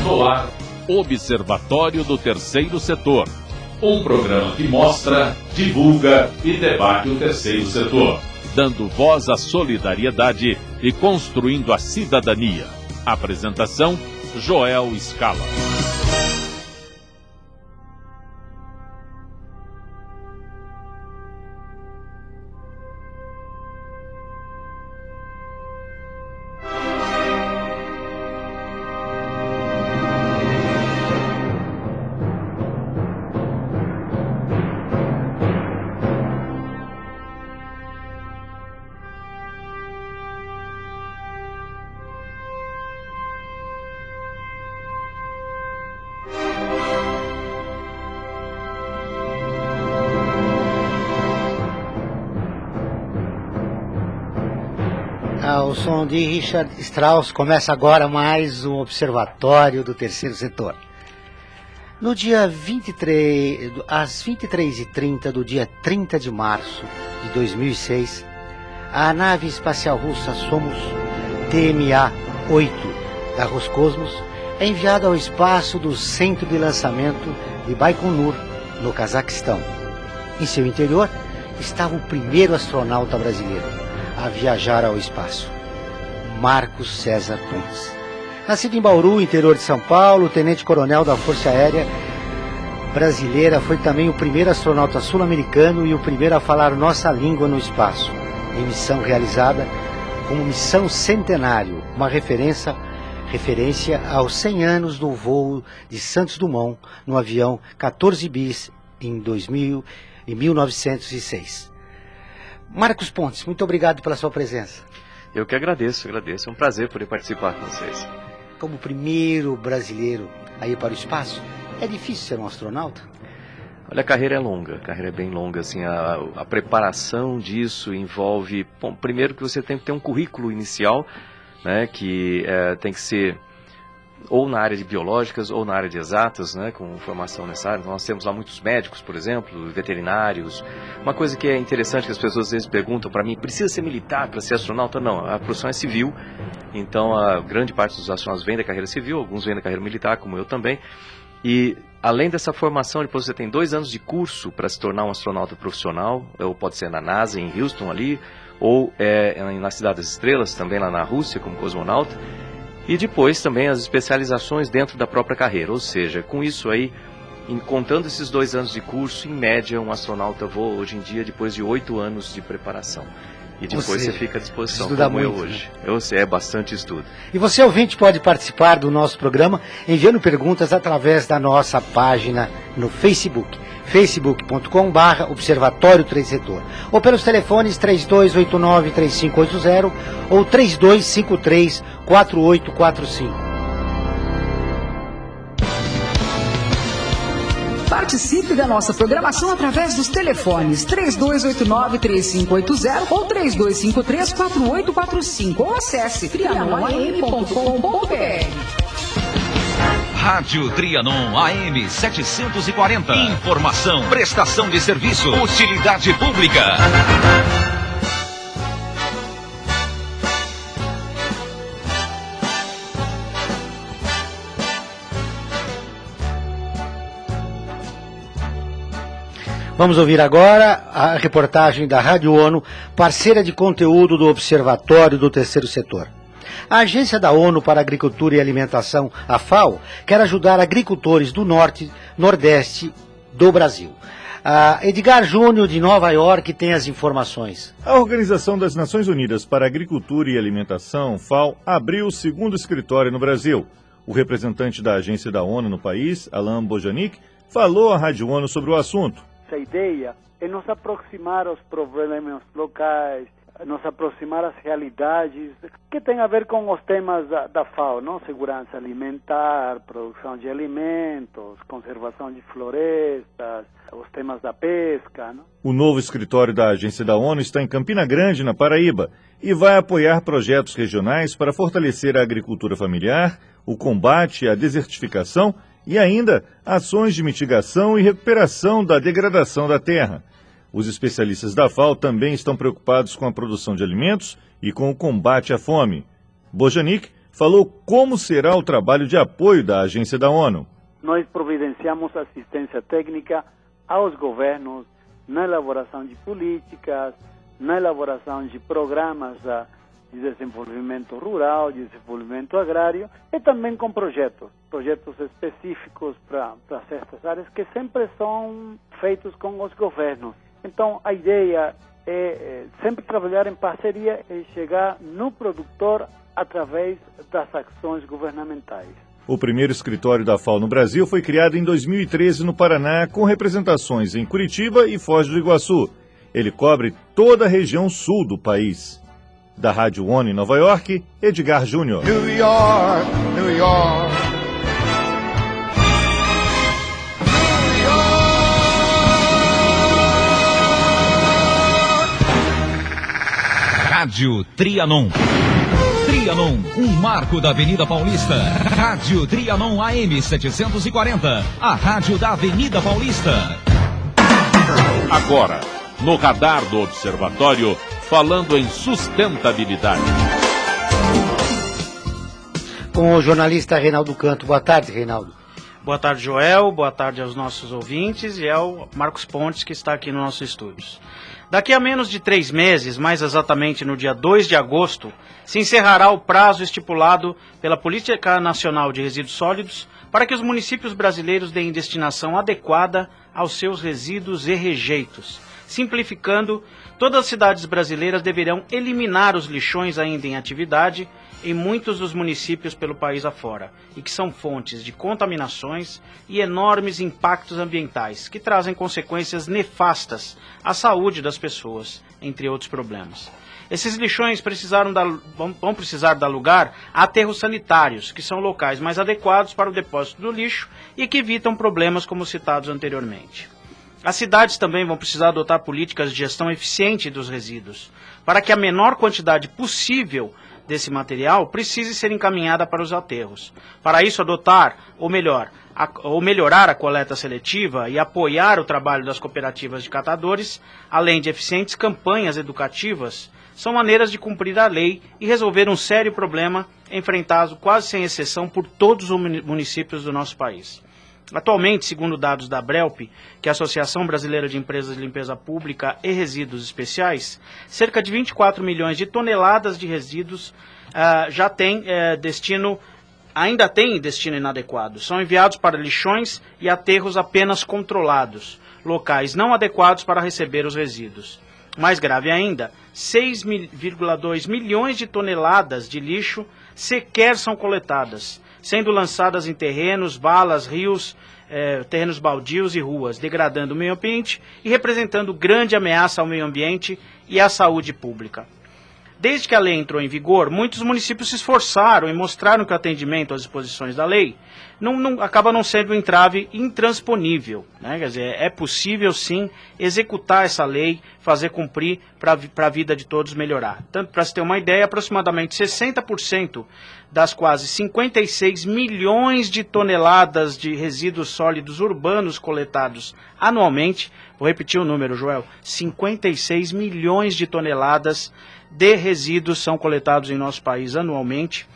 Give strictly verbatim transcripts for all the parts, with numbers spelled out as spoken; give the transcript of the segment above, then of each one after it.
No ar, Observatório do Terceiro Setor. Um programa que mostra, divulga e debate o terceiro setor, dando voz à solidariedade e construindo a cidadania. Apresentação, Joel Scala. Ao som de Richard Strauss, começa agora mais um Observatório do Terceiro Setor. No dia vinte e três, às vinte e três e trinta do dia trinta de março de dois mil e seis, a nave espacial russa Somos T M A oito da Roscosmos é enviada ao espaço do centro de lançamento de Baikonur, no Cazaquistão. Em seu interior estava o primeiro astronauta brasileiro a viajar ao espaço, Marcos César Pontes. Nascido em Bauru, interior de São Paulo, tenente-coronel da Força Aérea Brasileira, foi também o primeiro astronauta sul-americano e o primeiro a falar nossa língua no espaço, em missão realizada como Missão Centenário, uma referência, referência aos cem anos do voo de Santos Dumont no avião quatorze bis em, dois mil, em mil novecentos e seis. Marcos Pontes, muito obrigado pela sua presença. Eu que agradeço, agradeço. É um prazer poder participar com vocês. Como primeiro brasileiro a ir para o espaço, é difícil ser um astronauta? Olha, a carreira é longa, a carreira é bem longa. Assim, a, a preparação disso envolve, bom, primeiro que você tem que ter um currículo inicial, né, que é, tem que ser ou na área de biológicas ou na área de exatas, né, com formação nessa área. Nós temos lá muitos médicos, por exemplo, veterinários. Uma coisa que é interessante que as pessoas às vezes perguntam para mim, precisa ser militar para ser astronauta? Não, a profissão é civil, então a grande parte dos astronautas vem da carreira civil, alguns vêm da carreira militar, como eu também. E além dessa formação, depois você tem dois anos de curso para se tornar um astronauta profissional, ou pode ser na NASA, em Houston ali, ou é, na Cidade das Estrelas, também lá na Rússia, como cosmonauta. E depois também as especializações dentro da própria carreira, ou seja, com isso aí, em, contando esses dois anos de curso, em média um astronauta voa hoje em dia depois de oito anos de preparação. E depois seja, você fica à disposição, como muito, eu hoje. Né? Eu sei, é bastante estudo. E você, ouvinte, pode participar do nosso programa enviando perguntas através da nossa página no Facebook, facebook ponto com barra Observatório Terceiro Setor, ou pelos telefones três dois oito nove, três cinco oito zero ou três dois cinco três, quatro oito quatro cinco. Participe da nossa programação através dos telefones três dois oito nove, três cinco oito zero ou três dois cinco três, quatro oito quatro cinco ou acesse trianon a m ponto com ponto b r. Rádio Trianon A M setecentos e quarenta. Informação, prestação de serviço, utilidade pública. Vamos ouvir agora a reportagem da Rádio ONU, parceira de conteúdo do Observatório do Terceiro Setor. A Agência da ONU para a Agricultura e Alimentação, a FAO, quer ajudar agricultores do norte, nordeste do Brasil. A Edgar Júnior, de Nova York, tem as informações. A Organização das Nações Unidas para a Agricultura e Alimentação, FAO, abriu o segundo escritório no Brasil. O representante da agência da ONU no país, Alain Bojanic, falou à Rádio ONU sobre o assunto. A ideia é nos aproximar aos problemas locais, nos aproximar às realidades que tem a ver com os temas da, da FAO, não? Segurança alimentar, produção de alimentos, conservação de florestas, os temas da pesca, não? O novo escritório da Agência da ONU está em Campina Grande, na Paraíba, e vai apoiar projetos regionais para fortalecer a agricultura familiar, o combate à desertificação e ainda ações de mitigação e recuperação da degradação da terra. Os especialistas da FAO também estão preocupados com a produção de alimentos e com o combate à fome. Bojanic falou como será o trabalho de apoio da agência da ONU. Nós providenciamos assistência técnica aos governos na elaboração de políticas, na elaboração de programas de desenvolvimento rural, de desenvolvimento agrário, e também com projetos, projetos específicos para certas áreas que sempre são feitos com os governos. Então, a ideia é, é sempre trabalhar em parceria e chegar no produtor através das ações governamentais. O primeiro escritório da FAO no Brasil foi criado em dois mil e treze no Paraná, com representações em Curitiba e Foz do Iguaçu. Ele cobre toda a região sul do país. Da Rádio ONU em Nova York, Edgar Júnior. New York, New York. Rádio Trianon. Trianon, um marco da Avenida Paulista. Rádio Trianon A M setecentos e quarenta, a rádio da Avenida Paulista. Agora, no radar do Observatório, falando em sustentabilidade. Com o jornalista Reinaldo Canto. Boa tarde, Reinaldo. Boa tarde, Joel. Boa tarde aos nossos ouvintes e ao Marcos Pontes, que está aqui no nosso estúdio. Daqui a menos de três meses, mais exatamente no dia dois de agosto, se encerrará o prazo estipulado pela Política Nacional de Resíduos Sólidos para que os municípios brasileiros deem destinação adequada aos seus resíduos e rejeitos. Simplificando, todas as cidades brasileiras deverão eliminar os lixões ainda em atividade em muitos dos municípios pelo país afora, e que são fontes de contaminações e enormes impactos ambientais, que trazem consequências nefastas à saúde das pessoas, entre outros problemas. Esses lixões precisaram dar, vão precisar dar lugar a aterros sanitários, que são locais mais adequados para o depósito do lixo e que evitam problemas como citados anteriormente. As cidades também vão precisar adotar políticas de gestão eficiente dos resíduos, para que a menor quantidade possível desse material precise ser encaminhada para os aterros. Para isso, adotar, ou melhor, a, ou melhorar a coleta seletiva e apoiar o trabalho das cooperativas de catadores, além de eficientes campanhas educativas, são maneiras de cumprir a lei e resolver um sério problema enfrentado quase sem exceção por todos os municípios do nosso país. Atualmente, segundo dados da Abrelp, que é a Associação Brasileira de Empresas de Limpeza Pública e Resíduos Especiais, cerca de vinte e quatro milhões de toneladas de resíduos uh, já tem uh, destino, ainda tem destino inadequado. São enviados para lixões e aterros apenas controlados, locais não adequados para receber os resíduos. Mais grave ainda, seis vírgula dois milhões de toneladas de lixo sequer são coletadas, sendo lançadas em terrenos, valas, rios, eh, terrenos baldios e ruas, degradando o meio ambiente e representando grande ameaça ao meio ambiente e à saúde pública. Desde que a lei entrou em vigor, muitos municípios se esforçaram e mostraram que o atendimento às disposições da lei não, não, acaba não sendo um entrave intransponível, né? Quer dizer, é possível sim executar essa lei, fazer cumprir para a vida de todos melhorar. Tanto para se ter uma ideia, aproximadamente sessenta por cento das quase cinquenta e seis milhões de toneladas de resíduos sólidos urbanos coletados anualmente, vou repetir o número, Joel, cinquenta e seis milhões de toneladas de resíduos são coletados em nosso país anualmente,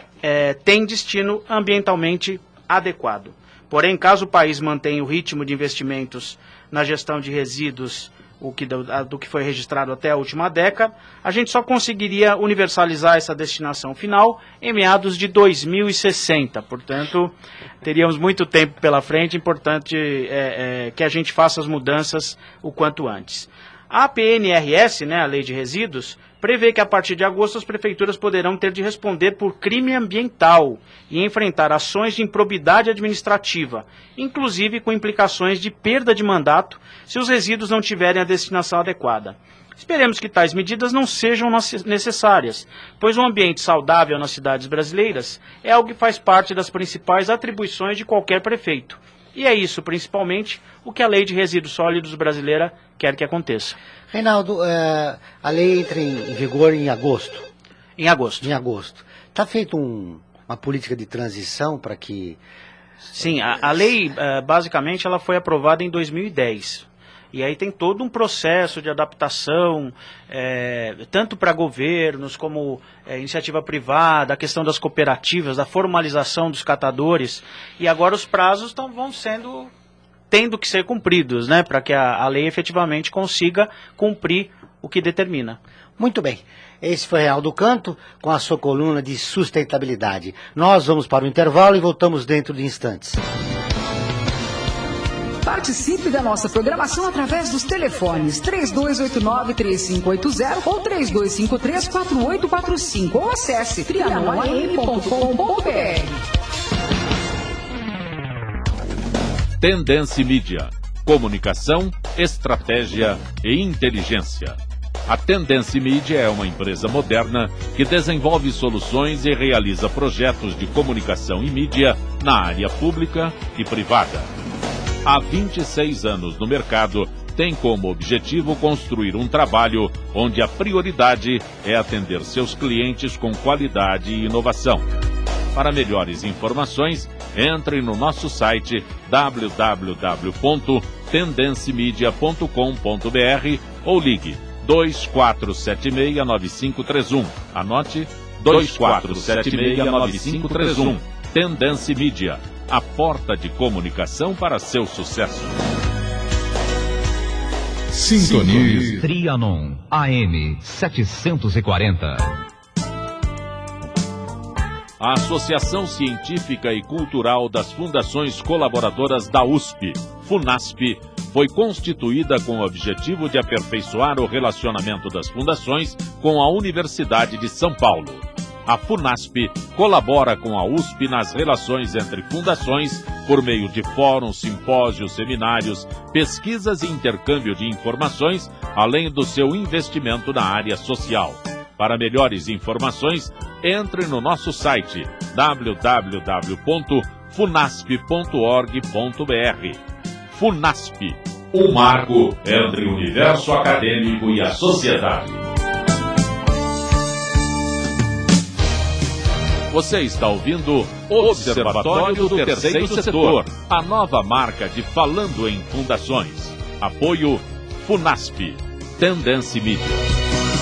é, tem destino ambientalmente adequado. Porém, caso o país mantenha o ritmo de investimentos na gestão de resíduos, o que do, a, do que foi registrado até a última década, a gente só conseguiria universalizar essa destinação final em meados de dois mil e sessenta. Portanto, teríamos muito tempo pela frente, importante é, é, que a gente faça as mudanças o quanto antes. A P N R S, né, a Lei de Resíduos, prevê que a partir de agosto as prefeituras poderão ter de responder por crime ambiental e enfrentar ações de improbidade administrativa, inclusive com implicações de perda de mandato se os resíduos não tiverem a destinação adequada. Esperemos que tais medidas não sejam necessárias, pois um ambiente saudável nas cidades brasileiras é algo que faz parte das principais atribuições de qualquer prefeito. E é isso, principalmente, o que a Lei de Resíduos Sólidos brasileira quer que aconteça. Reinaldo, é, a lei entra em vigor em agosto. Em agosto. Em agosto. Está feita um, uma política de transição para que... Sim, a, a lei, uh, basicamente, ela foi aprovada em dois mil e dez. E aí tem todo um processo de adaptação, é, tanto para governos como é, iniciativa privada, a questão das cooperativas, da formalização dos catadores. E agora os prazos tão, vão sendo, tendo que ser cumpridos, né, para que a, a lei efetivamente consiga cumprir o que determina. Muito bem. Esse foi Real do Canto, com a sua coluna de sustentabilidade. Nós vamos para o intervalo e voltamos dentro de instantes. Participe da nossa programação através dos telefones três dois oito nove, três cinco oito zero ou três dois cinco três, quatro oito quatro cinco ou acesse trianon a m ponto com ponto b r. Tendência Mídia. Comunicação, estratégia e inteligência. A Tendência Mídia é uma empresa moderna que desenvolve soluções e realiza projetos de comunicação e mídia na área pública e privada. Há vinte e seis anos no mercado, tem como objetivo construir um trabalho onde a prioridade é atender seus clientes com qualidade e inovação. Para melhores informações, entre no nosso site w w w ponto tendencimedia ponto com ponto b r ou ligue dois quatro sete seis, nove cinco três um. Anote dois quatro sete seis, nove cinco três um. Tendência Mídia, a porta de comunicação para seu sucesso. Sintonize Trianon A M setecentos e quarenta. A Associação Científica e Cultural das Fundações Colaboradoras da U S P, FUNASP, foi constituída com o objetivo de aperfeiçoar o relacionamento das fundações com a Universidade de São Paulo. A FUNASP colabora com a U S P nas relações entre fundações por meio de fóruns, simpósios, seminários, pesquisas e intercâmbio de informações, além do seu investimento na área social. Para melhores informações, entre no nosso site w w w ponto funasp ponto org ponto b r. FUNASP, um marco entre o universo acadêmico e a sociedade. Você está ouvindo Observatório do Terceiro Setor, a nova marca de Falando em Fundações. Apoio FUNASP, Tendência Mídia.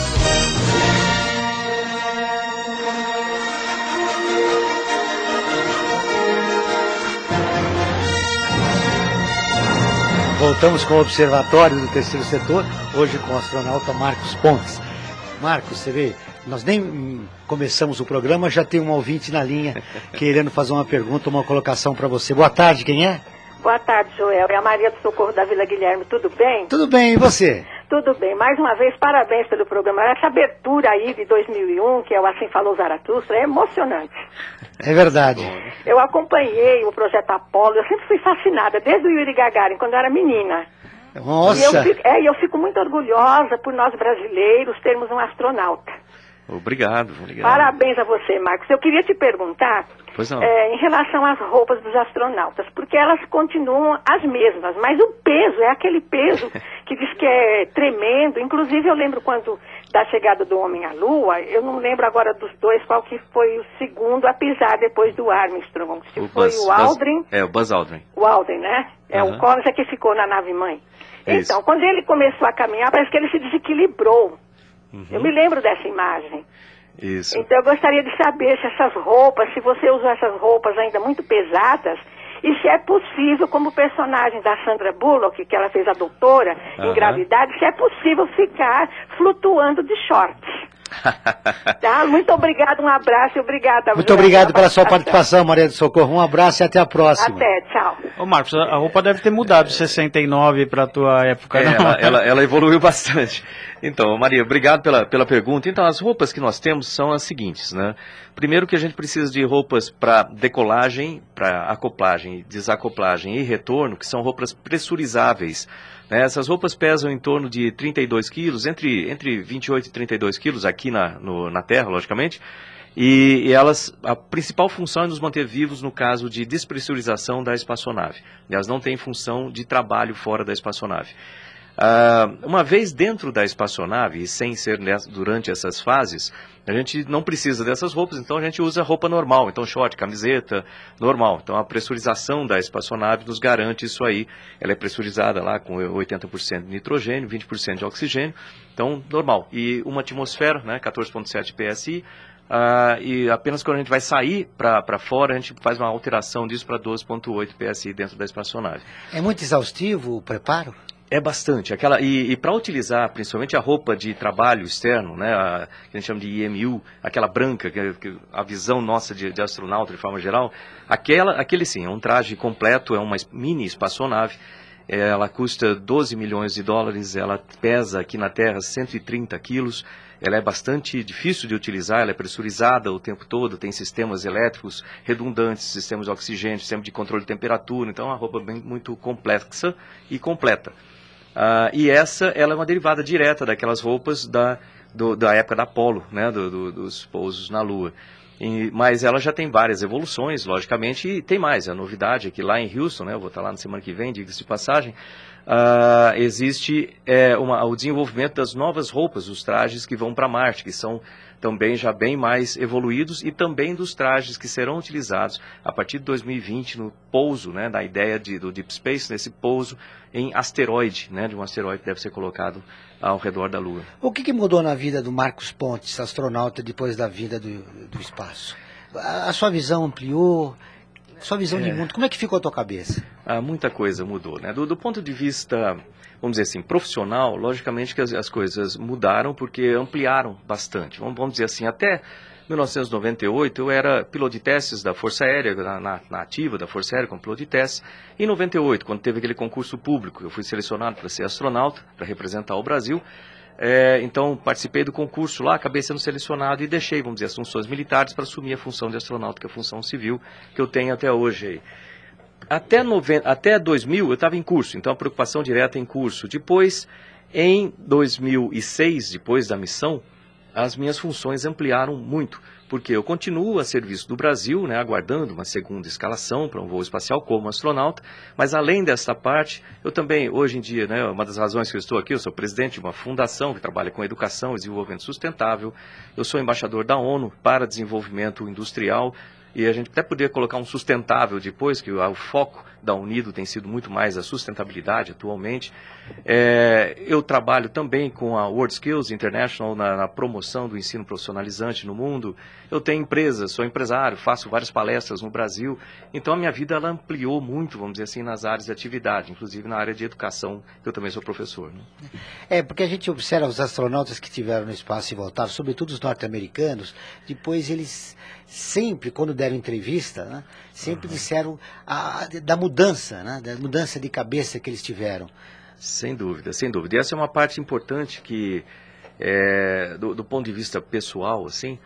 Voltamos com o Observatório do Terceiro Setor, hoje com o astronauta Marcos Pontes. Marcos, você vê, nós nem hum, começamos o programa, já tem um ouvinte na linha querendo fazer uma pergunta, uma colocação para você. Boa tarde, quem é? Boa tarde, Joel. É a Maria do Socorro da Vila Guilherme, tudo bem? Tudo bem, e você? Tudo bem. Mais uma vez, parabéns pelo programa. Essa abertura aí de dois mil e um, que é o Assim Falou Zaratustra, é emocionante. É verdade. Eu acompanhei o projeto Apolo, eu sempre fui fascinada, desde o Yuri Gagarin, quando eu era menina. Nossa! E eu fico, é, eu fico muito orgulhosa por nós brasileiros termos um astronauta. Obrigado, obrigado. Parabéns a você, Marcos. Eu queria te perguntar pois não. É, em relação às roupas dos astronautas, porque elas continuam as mesmas, mas o peso é aquele peso que diz que é tremendo. Inclusive, eu lembro quando da chegada do homem à Lua, eu não lembro agora dos dois qual que foi o segundo a pisar depois do Armstrong. Se o foi Buzz, o Aldrin. Buzz, é, o Buzz Aldrin. O Aldrin, né? É uhum. o Collins é que ficou na nave-mãe. Isso. Então, quando ele começou a caminhar, parece que ele se desequilibrou. Uhum. Eu me lembro dessa imagem. Isso. Então eu gostaria de saber se essas roupas, se você usou essas roupas ainda muito pesadas, e se é possível, como personagem da Sandra Bullock, que ela fez a doutora uhum. em gravidade, se é possível ficar flutuando de shorts. Tá? Muito obrigado, um abraço e obrigada. Muito obrigado pela sua participação, Maria do Socorro. Um abraço e até a próxima. Até, tchau. Ô Marcos, a roupa deve ter mudado de sessenta e nove para a tua época, é, não? Ela, ela, ela evoluiu bastante. Então, Maria, obrigado pela, pela pergunta. Então, as roupas que nós temos são as seguintes, né? Primeiro que a gente precisa de roupas para decolagem, para acoplagem, desacoplagem e retorno, que são roupas pressurizáveis. Né? Essas roupas pesam em torno de trinta e dois quilos, entre, entre vinte e oito e trinta e dois quilos aqui na, no, na Terra, logicamente. E, e elas, a principal função é nos manter vivos no caso de despressurização da espaçonave. Elas não têm função de trabalho fora da espaçonave. Uh, uma vez dentro da espaçonave, e sem ser nessa, durante essas fases, a gente não precisa dessas roupas, então a gente usa roupa normal, então short, camiseta, normal. Então a pressurização da espaçonave nos garante isso aí. Ela é pressurizada lá com oitenta por cento de nitrogênio, vinte por cento de oxigênio, então normal. E uma atmosfera, né, quatorze vírgula sete P S I, uh, e apenas quando a gente vai sair para fora, a gente faz uma alteração disso para doze vírgula oito P S I dentro da espaçonave. É muito exaustivo o preparo? É bastante. Aquela, e e para utilizar principalmente a roupa de trabalho externo, né, a, que a gente chama de I M U, aquela branca, que, que a visão nossa de, de astronauta de forma geral, aquela, aquele sim, é um traje completo, é uma mini espaçonave, ela custa doze milhões de dólares, ela pesa aqui na Terra cento e trinta quilos, ela é bastante difícil de utilizar, ela é pressurizada o tempo todo, tem sistemas elétricos redundantes, sistemas de oxigênio, sistema de controle de temperatura, então é uma roupa bem, muito complexa e completa. Uh, e essa, ela é uma derivada direta daquelas roupas da, do, da época da Apollo, né, do, do, dos pousos na Lua. E, mas ela já tem várias evoluções, logicamente, e tem mais. A novidade é que lá em Houston, né, eu vou estar lá na semana que vem, diga-se de passagem, uh, existe é, uma, o desenvolvimento das novas roupas, os trajes que vão para Marte, que são também já bem mais evoluídos, e também dos trajes que serão utilizados a partir de dois mil e vinte no pouso, né, da ideia de, do Deep Space, nesse pouso em asteroide, né, de um asteroide que deve ser colocado ao redor da Lua. O que, que mudou na vida do Marcos Pontes, astronauta, depois da vida do, do espaço? A, a sua visão ampliou? Sua visão é. de mundo, como é que ficou a tua cabeça? Ah, muita coisa mudou, né? Do, do ponto de vista, vamos dizer assim, profissional, logicamente que as, as coisas mudaram porque ampliaram bastante. Vamos, vamos dizer assim, até mil novecentos e noventa e oito eu era piloto de testes da Força Aérea, na, na, na ativa da Força Aérea como piloto de testes. Em noventa e oito, quando teve aquele concurso público, eu fui selecionado para ser astronauta, para representar o Brasil. É, então participei do concurso lá, acabei sendo selecionado e deixei, vamos dizer, as funções militares para assumir a função de astronauta, que é a função civil que eu tenho até hoje aí. Até, noventa, até dois mil eu estava em curso, então a preocupação direta em curso. Depois, em dois mil e seis, depois da missão, as minhas funções ampliaram muito, porque eu continuo a serviço do Brasil, né, aguardando uma segunda escalação para um voo espacial como astronauta, mas além dessa parte, eu também, hoje em dia, né, uma das razões que eu estou aqui, eu sou presidente de uma fundação que trabalha com educação e desenvolvimento sustentável, eu sou embaixador da ONU para desenvolvimento industrial, e a gente até poderia colocar um sustentável depois, que o foco da Unido tem sido muito mais a sustentabilidade atualmente. É, eu trabalho também com a World Skills International na, na promoção do ensino profissionalizante no mundo. Eu tenho empresa, sou empresário, faço várias palestras no Brasil. Então a minha vida ela ampliou muito, vamos dizer assim, nas áreas de atividade, inclusive na área de educação, que eu também sou professor. Né? É, porque a gente observa os astronautas que estiveram no espaço e voltaram, sobretudo os norte-americanos, depois eles sempre, quando deram entrevista, né, sempre uhum. disseram a, a, da mudança, né, da mudança de cabeça que eles tiveram. Sem dúvida, sem dúvida. E essa é uma parte importante que, é, do, do ponto de vista pessoal, assim,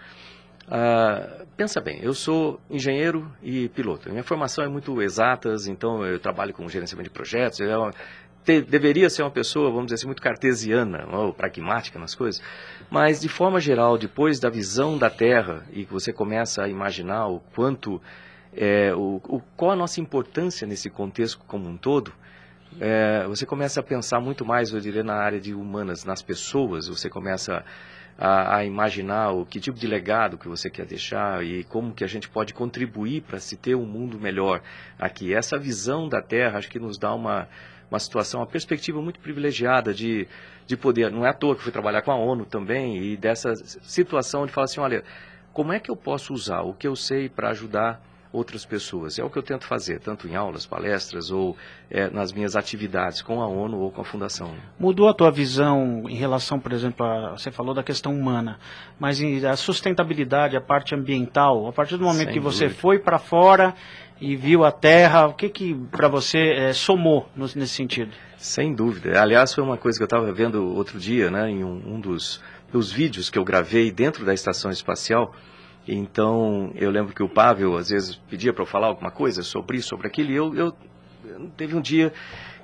uh, pensa bem, eu sou engenheiro e piloto. Minha formação é muito exatas, então eu trabalho com gerenciamento de projetos, eu, te, deveria ser uma pessoa, vamos dizer assim, muito cartesiana, ou pragmática nas coisas, mas de forma geral, depois da visão da Terra, e que você começa a imaginar o quanto, é, o, o, qual a nossa importância nesse contexto como um todo, é, você começa a pensar muito mais, eu diria, na área de humanas, nas pessoas, você começa a, a imaginar o que tipo de legado que você quer deixar e como que a gente pode contribuir para se ter um mundo melhor aqui. Essa visão da Terra, acho que nos dá uma... uma situação, uma perspectiva muito privilegiada de, de poder, não é à toa que eu fui trabalhar com a ONU também, e dessa situação de falar assim, olha, como é que eu posso usar o que eu sei para ajudar outras pessoas? É o que eu tento fazer, tanto em aulas, palestras, ou é, nas minhas atividades com a ONU ou com a Fundação. Mudou a tua visão em relação, por exemplo, a, você falou da questão humana, mas em, a sustentabilidade, a parte ambiental, a partir do momento Sem que você dúvida. foi para fora e viu a Terra, o que que para você é, somou no, nesse sentido? Sem dúvida. Aliás, foi uma coisa que eu estava vendo outro dia, né, em um, um dos, dos vídeos que eu gravei dentro da estação espacial. Então, eu lembro que o Pavel, às vezes, pedia para eu falar alguma coisa sobre isso, sobre aquilo, e eu, eu, teve um dia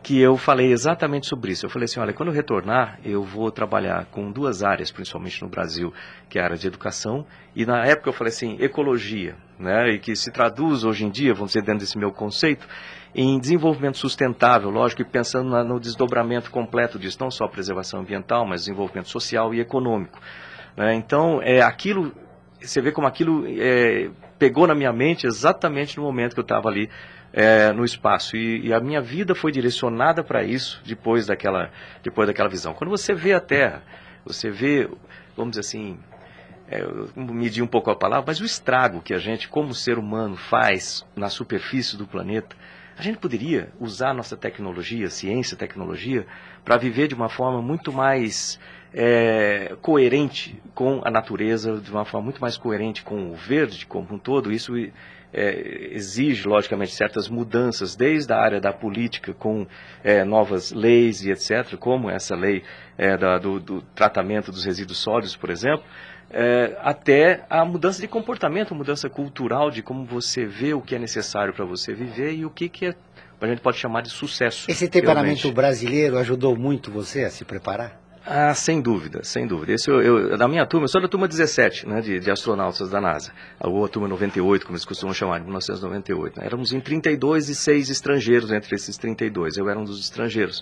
que eu falei exatamente sobre isso. Eu falei assim, olha, quando eu retornar, eu vou trabalhar com duas áreas, principalmente no Brasil, que é a área de educação, e na época eu falei assim, ecologia, né, e que se traduz hoje em dia, vamos dizer, dentro desse meu conceito, em desenvolvimento sustentável, lógico, e pensando na, no desdobramento completo disso, não só preservação ambiental, mas desenvolvimento social e econômico. Né? Então, é, aquilo, você vê como aquilo é, pegou na minha mente exatamente no momento que eu estava ali, É, no espaço, e, e a minha vida foi direcionada para isso depois daquela, depois daquela visão. Quando você vê a Terra, você vê, vamos dizer assim, é, eu medi um pouco a palavra, mas o estrago que a gente, como ser humano, faz na superfície do planeta, a gente poderia usar a nossa tecnologia, ciência, tecnologia, para viver de uma forma muito mais é, coerente com a natureza, de uma forma muito mais coerente com o verde como um todo. Isso É, exige, logicamente, certas mudanças, desde a área da política, com é, novas leis e etcétera, como essa lei é, da, do, do tratamento dos resíduos sólidos, por exemplo, é, até a mudança de comportamento, a mudança cultural de como você vê o que é necessário para você viver e o que, que é, a gente pode chamar de sucesso. Esse temperamento realmente. brasileiro ajudou muito você a se preparar? Ah, sem dúvida, sem dúvida. Esse eu, eu, da minha turma, eu sou da turma dezessete, né, de, de astronautas da NASA. A outra turma noventa e oito, como eles costumam chamar, de mil novecentos e noventa e oito. Né? Éramos em trinta e dois e seis estrangeiros entre esses trinta e dois. Eu era um dos estrangeiros.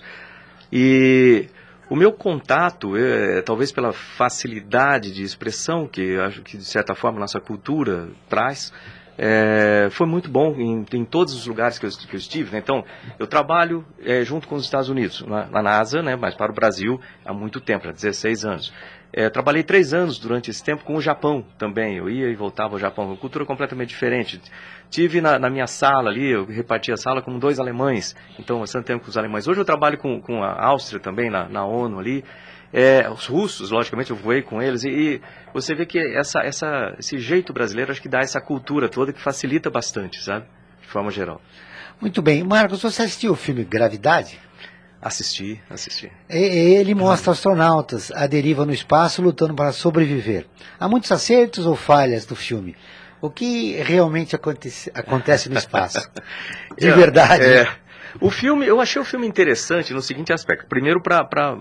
E o meu contato, é, talvez pela facilidade de expressão que acho que, de certa forma, nossa cultura traz, É, foi muito bom em, em todos os lugares que eu, que eu estive. Né? Então, eu trabalho é, junto com os Estados Unidos, na, na NASA, né, mas para o Brasil há muito tempo, há dezesseis anos. É, trabalhei três anos durante esse tempo com o Japão também. Eu ia e voltava ao Japão, uma cultura completamente diferente. Tive na, na minha sala ali, eu reparti a sala com dois alemães, então bastante tempo com os alemães. Hoje eu trabalho com, com a Áustria também, na, na ONU ali. É, os russos, logicamente, eu voei com eles, e, e você vê que essa, essa, esse jeito brasileiro, acho que dá essa cultura toda que facilita bastante, sabe? De forma geral. Muito bem. Marcos, você assistiu o filme Gravidade? Assisti, assisti. Ele mostra astronautas à deriva no espaço lutando para sobreviver. Há muitos acertos ou falhas do filme? O que realmente acontece, acontece no espaço? De verdade. É, é. O filme, eu achei o filme interessante no seguinte aspecto. Primeiro, para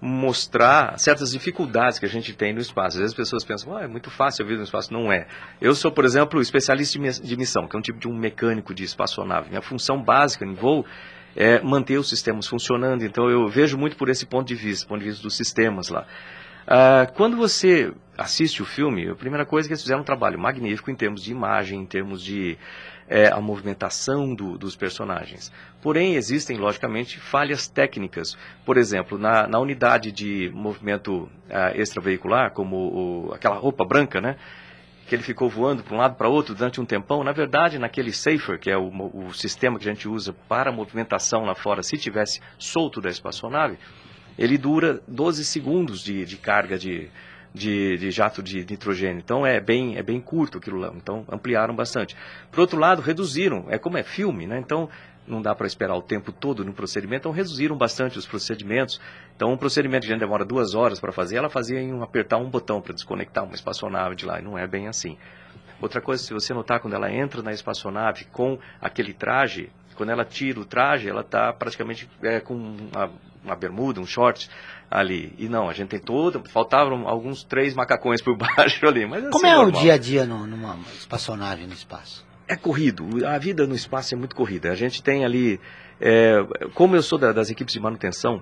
mostrar certas dificuldades que a gente tem no espaço. Às vezes as pessoas pensam, ah, é muito fácil a vida no espaço. Não é. Eu sou, por exemplo, especialista de missão, que é um tipo de um mecânico de espaçonave. Minha função básica em voo é manter os sistemas funcionando. Então eu vejo muito por esse ponto de vista, ponto de vista dos sistemas lá. Ah, quando você assiste o filme, a primeira coisa é que eles fizeram um trabalho magnífico em termos de imagem, em termos de é, a movimentação do, dos personagens. Porém, existem, logicamente, falhas técnicas. Por exemplo, na, na unidade de movimento ah, extraveicular, como o, aquela roupa branca, né? Que ele ficou voando para um lado para outro durante um tempão. Na verdade, naquele Safer, que é o, o sistema que a gente usa para a movimentação lá fora, se tivesse solto da espaçonave, ele dura doze segundos de, de carga de, de, de jato de nitrogênio. Então é bem, é bem curto aquilo lá. Então ampliaram bastante. Por outro lado, reduziram. É como é filme, né? Então não dá para esperar o tempo todo no procedimento. Então reduziram bastante os procedimentos. Então um procedimento que a gente demora duas horas para fazer, ela fazia em um, apertar um botão para desconectar uma espaçonave de lá. E não é bem assim. Outra coisa, se você notar, quando ela entra na espaçonave com aquele traje, quando ela tira o traje, ela está praticamente é, com uma, uma bermuda, um short ali. E não, a gente tem toda... Faltavam alguns três macacões por baixo ali. Mas Como assim, é normal. o dia a dia no, numa espaçonave no espaço? É corrido. A vida no espaço é muito corrida. A gente tem ali... É, como eu sou da, das equipes de manutenção,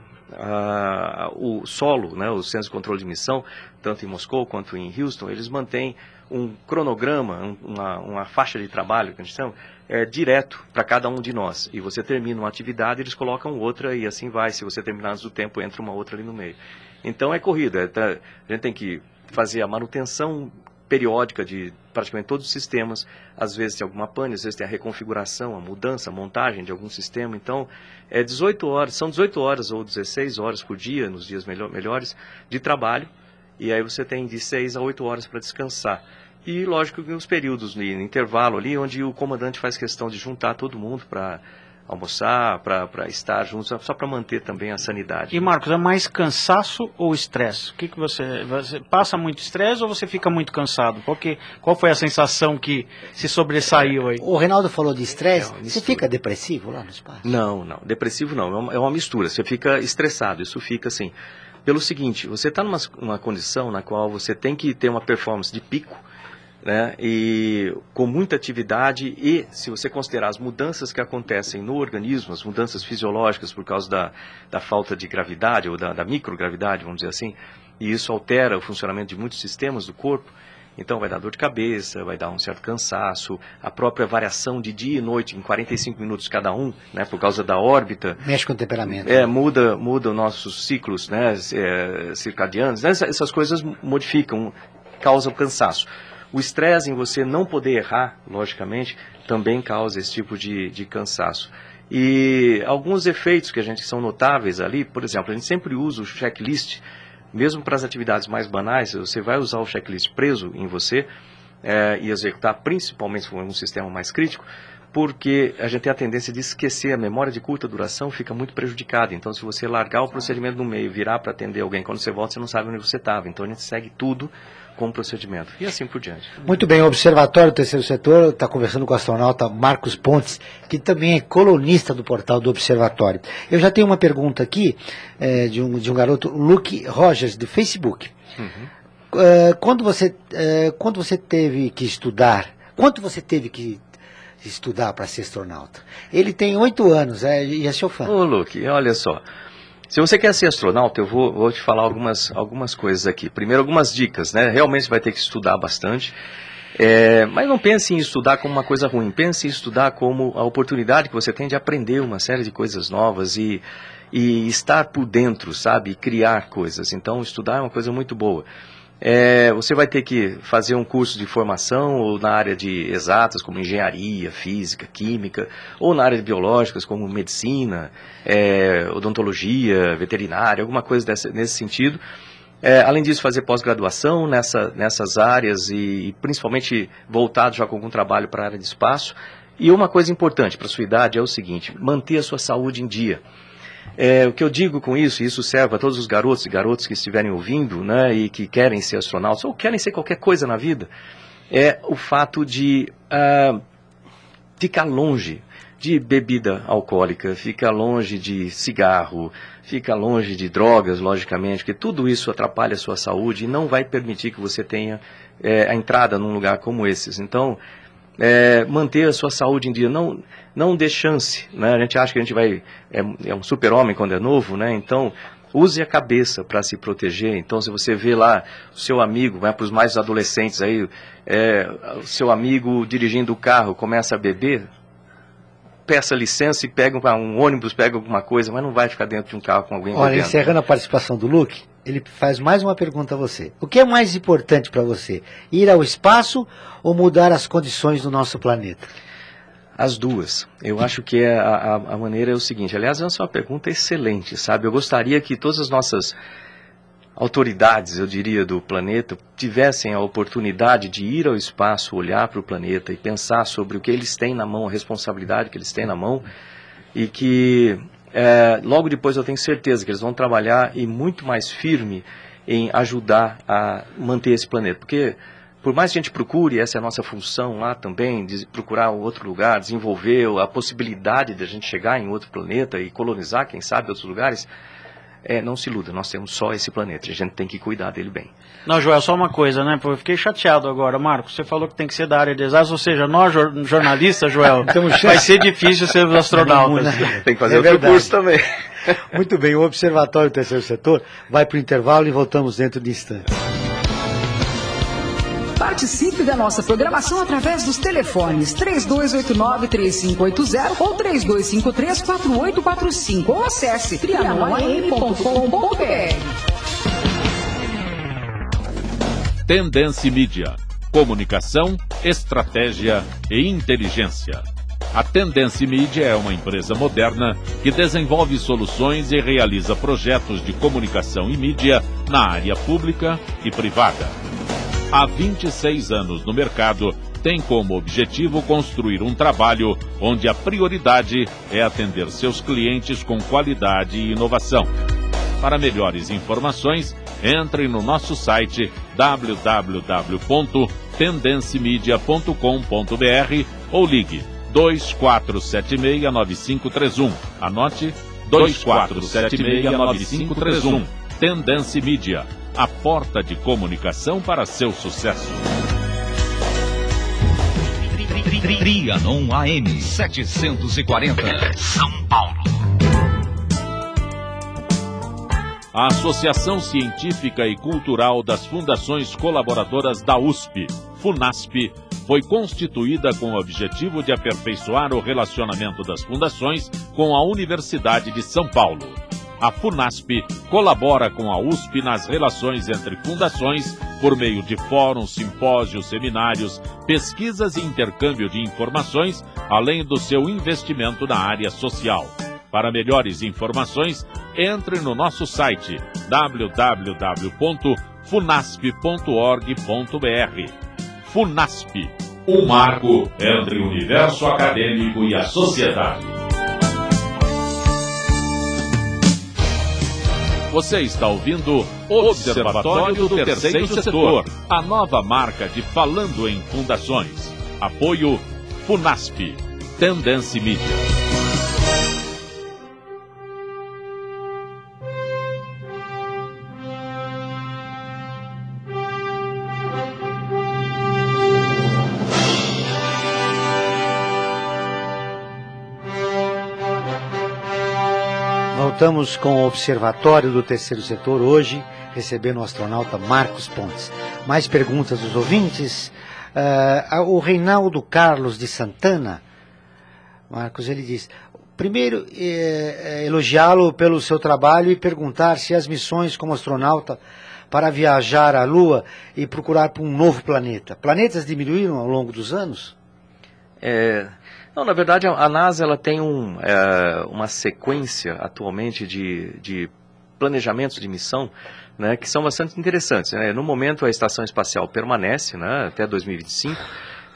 a, o solo, né, os centros de controle de missão, tanto em Moscou quanto em Houston, eles mantêm um cronograma, um, uma, uma faixa de trabalho, que a gente chama, é, direto para cada um de nós. E você termina uma atividade, eles colocam outra e assim vai. Se você terminar antes do tempo, entra uma outra ali no meio. Então é corrida. É, tá, a gente tem que fazer a manutenção periódica de praticamente todos os sistemas. Às vezes tem alguma pane, às vezes tem a reconfiguração, a mudança, a montagem de algum sistema. Então, é dezoito horas, são dezoito horas ou dezesseis horas por dia, nos dias melhor, melhores, de trabalho. E aí você tem de seis a oito horas para descansar. E, lógico, que os períodos de intervalo ali, onde o comandante faz questão de juntar todo mundo para almoçar, para estar juntos, só para manter também a sanidade. E Marcos, é mais cansaço ou estresse? O que, que você, você passa muito estresse ou você fica muito cansado? Qual, que, qual foi a sensação que se sobressaiu aí? O Reinaldo falou de estresse, É você fica depressivo lá no espaço? Não, não, depressivo não, é uma, é uma mistura, você fica estressado, isso fica assim. Pelo seguinte, você está numa uma condição na qual você tem que ter uma performance de pico, né, e com muita atividade, e se você considerar as mudanças que acontecem no organismo, as mudanças fisiológicas por causa da, da falta de gravidade ou da, da microgravidade, vamos dizer assim, e isso altera o funcionamento de muitos sistemas do corpo, então vai dar dor de cabeça, vai dar um certo cansaço, a própria variação de dia e noite em quarenta e cinco minutos cada um, né, por causa da órbita. Mexe com o temperamento. É, muda, muda os nossos ciclos, né, é, circadianos, né, essas coisas modificam, causam cansaço. O estresse em você não poder errar, logicamente, também causa esse tipo de, de cansaço. E alguns efeitos que a gente são notáveis ali, por exemplo, a gente sempre usa o checklist, mesmo para as atividades mais banais, você vai usar o checklist preso em você é, e executar principalmente se for um sistema mais crítico, porque a gente tem a tendência de esquecer, a memória de curta duração fica muito prejudicada. Então, se você largar o procedimento no meio e virar para atender alguém, quando você volta, você não sabe onde você estava. Então, a gente segue tudo com o procedimento. E assim por diante. Muito bem, o Observatório do Terceiro Setor está conversando com o astronauta Marcos Pontes, que também é colunista do portal do Observatório. Eu já tenho uma pergunta aqui é, de, um, de um garoto, Luke Rogers, do Facebook. Uhum. É, quando, você, é, quando você teve que estudar, quanto você teve que estudar para ser astronauta? Ele tem oito anos é, e é seu fã. Ô, Luke, olha só. Se você quer ser astronauta, eu vou, vou te falar algumas, algumas coisas aqui. Primeiro, algumas dicas, né? Realmente você vai ter que estudar bastante. É, mas não pense em estudar como uma coisa ruim. Pense em estudar como a oportunidade que você tem de aprender uma série de coisas novas e, e estar por dentro, sabe? E criar coisas. Então, estudar é uma coisa muito boa. É, você vai ter que fazer um curso de formação ou na área de exatas, como engenharia, física, química, ou na área de biológicas, como medicina, é, odontologia, veterinária, alguma coisa dessa, nesse sentido. É, além disso, fazer pós-graduação nessa, nessas áreas e, e principalmente voltado já com algum trabalho para a área de espaço. E uma coisa importante para a sua idade é o seguinte, manter a sua saúde em dia. É, o que eu digo com isso, e isso serve a todos os garotos e garotas que estiverem ouvindo, né, e que querem ser astronautas, ou querem ser qualquer coisa na vida, é o fato de uh, ficar longe de bebida alcoólica, ficar longe de cigarro, ficar longe de drogas, logicamente, porque tudo isso atrapalha a sua saúde e não vai permitir que você tenha é, a entrada num lugar como esses. Então, É, manter a sua saúde em dia, não, não dê chance, né? A gente acha que a gente vai, é, é um super-homem quando é novo, né? Então, use a cabeça para se proteger. Então, se você vê lá o seu amigo, vai para os mais adolescentes aí, é, o seu amigo dirigindo o carro, começa a beber, peça licença e pega um ônibus, pega alguma coisa, mas não vai ficar dentro de um carro com alguém. Olha, bebendo. Encerrando a participação do Luke, ele faz mais uma pergunta a você. O que é mais importante para você? Ir ao espaço ou mudar as condições do nosso planeta? As duas. Eu acho que é a, a maneira é o seguinte. Aliás, essa é uma pergunta excelente, sabe? Eu gostaria que todas as nossas autoridades, eu diria, do planeta, tivessem a oportunidade de ir ao espaço, olhar para o planeta e pensar sobre o que eles têm na mão, a responsabilidade que eles têm na mão, e que é, logo depois eu tenho certeza que eles vão trabalhar e muito mais firme em ajudar a manter esse planeta. Porque por mais que a gente procure, essa é a nossa função lá também, de procurar um outro lugar, desenvolver a possibilidade de a gente chegar em outro planeta e colonizar, quem sabe, outros lugares, é, não se iluda, nós temos só esse planeta, a gente tem que cuidar dele bem. Não, Joel, só uma coisa, né? Eu fiquei chateado agora, Marcos, você falou que tem que ser da área de exatas, ou seja, nós jornalistas, Joel, vai ser difícil ser os astronautas. Tem que fazer é outro verdade. curso também. Muito bem, o Observatório do Terceiro Setor vai para o intervalo e voltamos dentro de instantes. Participe da nossa programação através dos telefones três dois oito nove, três cinco oito zero ou três dois cinco três, quatro oito quatro cinco ou acesse trianon a m ponto com ponto b r. Tendência Mídia. Comunicação, estratégia e inteligência. A Tendência Mídia é uma empresa moderna que desenvolve soluções e realiza projetos de comunicação e mídia na área pública e privada. Há vinte e seis anos no mercado, tem como objetivo construir um trabalho onde a prioridade é atender seus clientes com qualidade e inovação. Para melhores informações, entre no nosso site w w w ponto tendencemedia ponto com ponto b r ou ligue dois quatro sete seis nove cinco três um. Anote dois quatro sete seis nove cinco três um. Tendência Mídia, a porta de comunicação para seu sucesso. Trianon A M setecentos e quarenta, São Paulo. A Associação Científica e Cultural das Fundações Colaboradoras da U S P, FUNASP, foi constituída com o objetivo de aperfeiçoar o relacionamento das fundações com a Universidade de São Paulo. A FUNASP colabora com a U S P nas relações entre fundações por meio de fóruns, simpósios, seminários, pesquisas e intercâmbio de informações, além do seu investimento na área social. Para melhores informações, entre no nosso site w w w ponto funasp ponto org ponto b r. FUNASP, um marco entre o universo acadêmico e a sociedade. Você está ouvindo Observatório do Terceiro Setor, a nova marca de Falando em Fundações. Apoio FUNASP, Tendência Mídia. Voltamos com o Observatório do Terceiro Setor, hoje recebendo o astronauta Marcos Pontes. Mais perguntas dos ouvintes. Uh, o Reinaldo Carlos de Santana, Marcos, ele diz: primeiro, eh, elogiá-lo pelo seu trabalho e perguntar se as missões como astronauta para viajar à Lua e procurar por um novo planeta. Planetas diminuíram ao longo dos anos? É... Não, na verdade, a NASA ela tem um, é, uma sequência atualmente de, de planejamentos de missão, né, que são bastante interessantes. Né? No momento, a Estação Espacial permanece, né, até dois mil e vinte e cinco,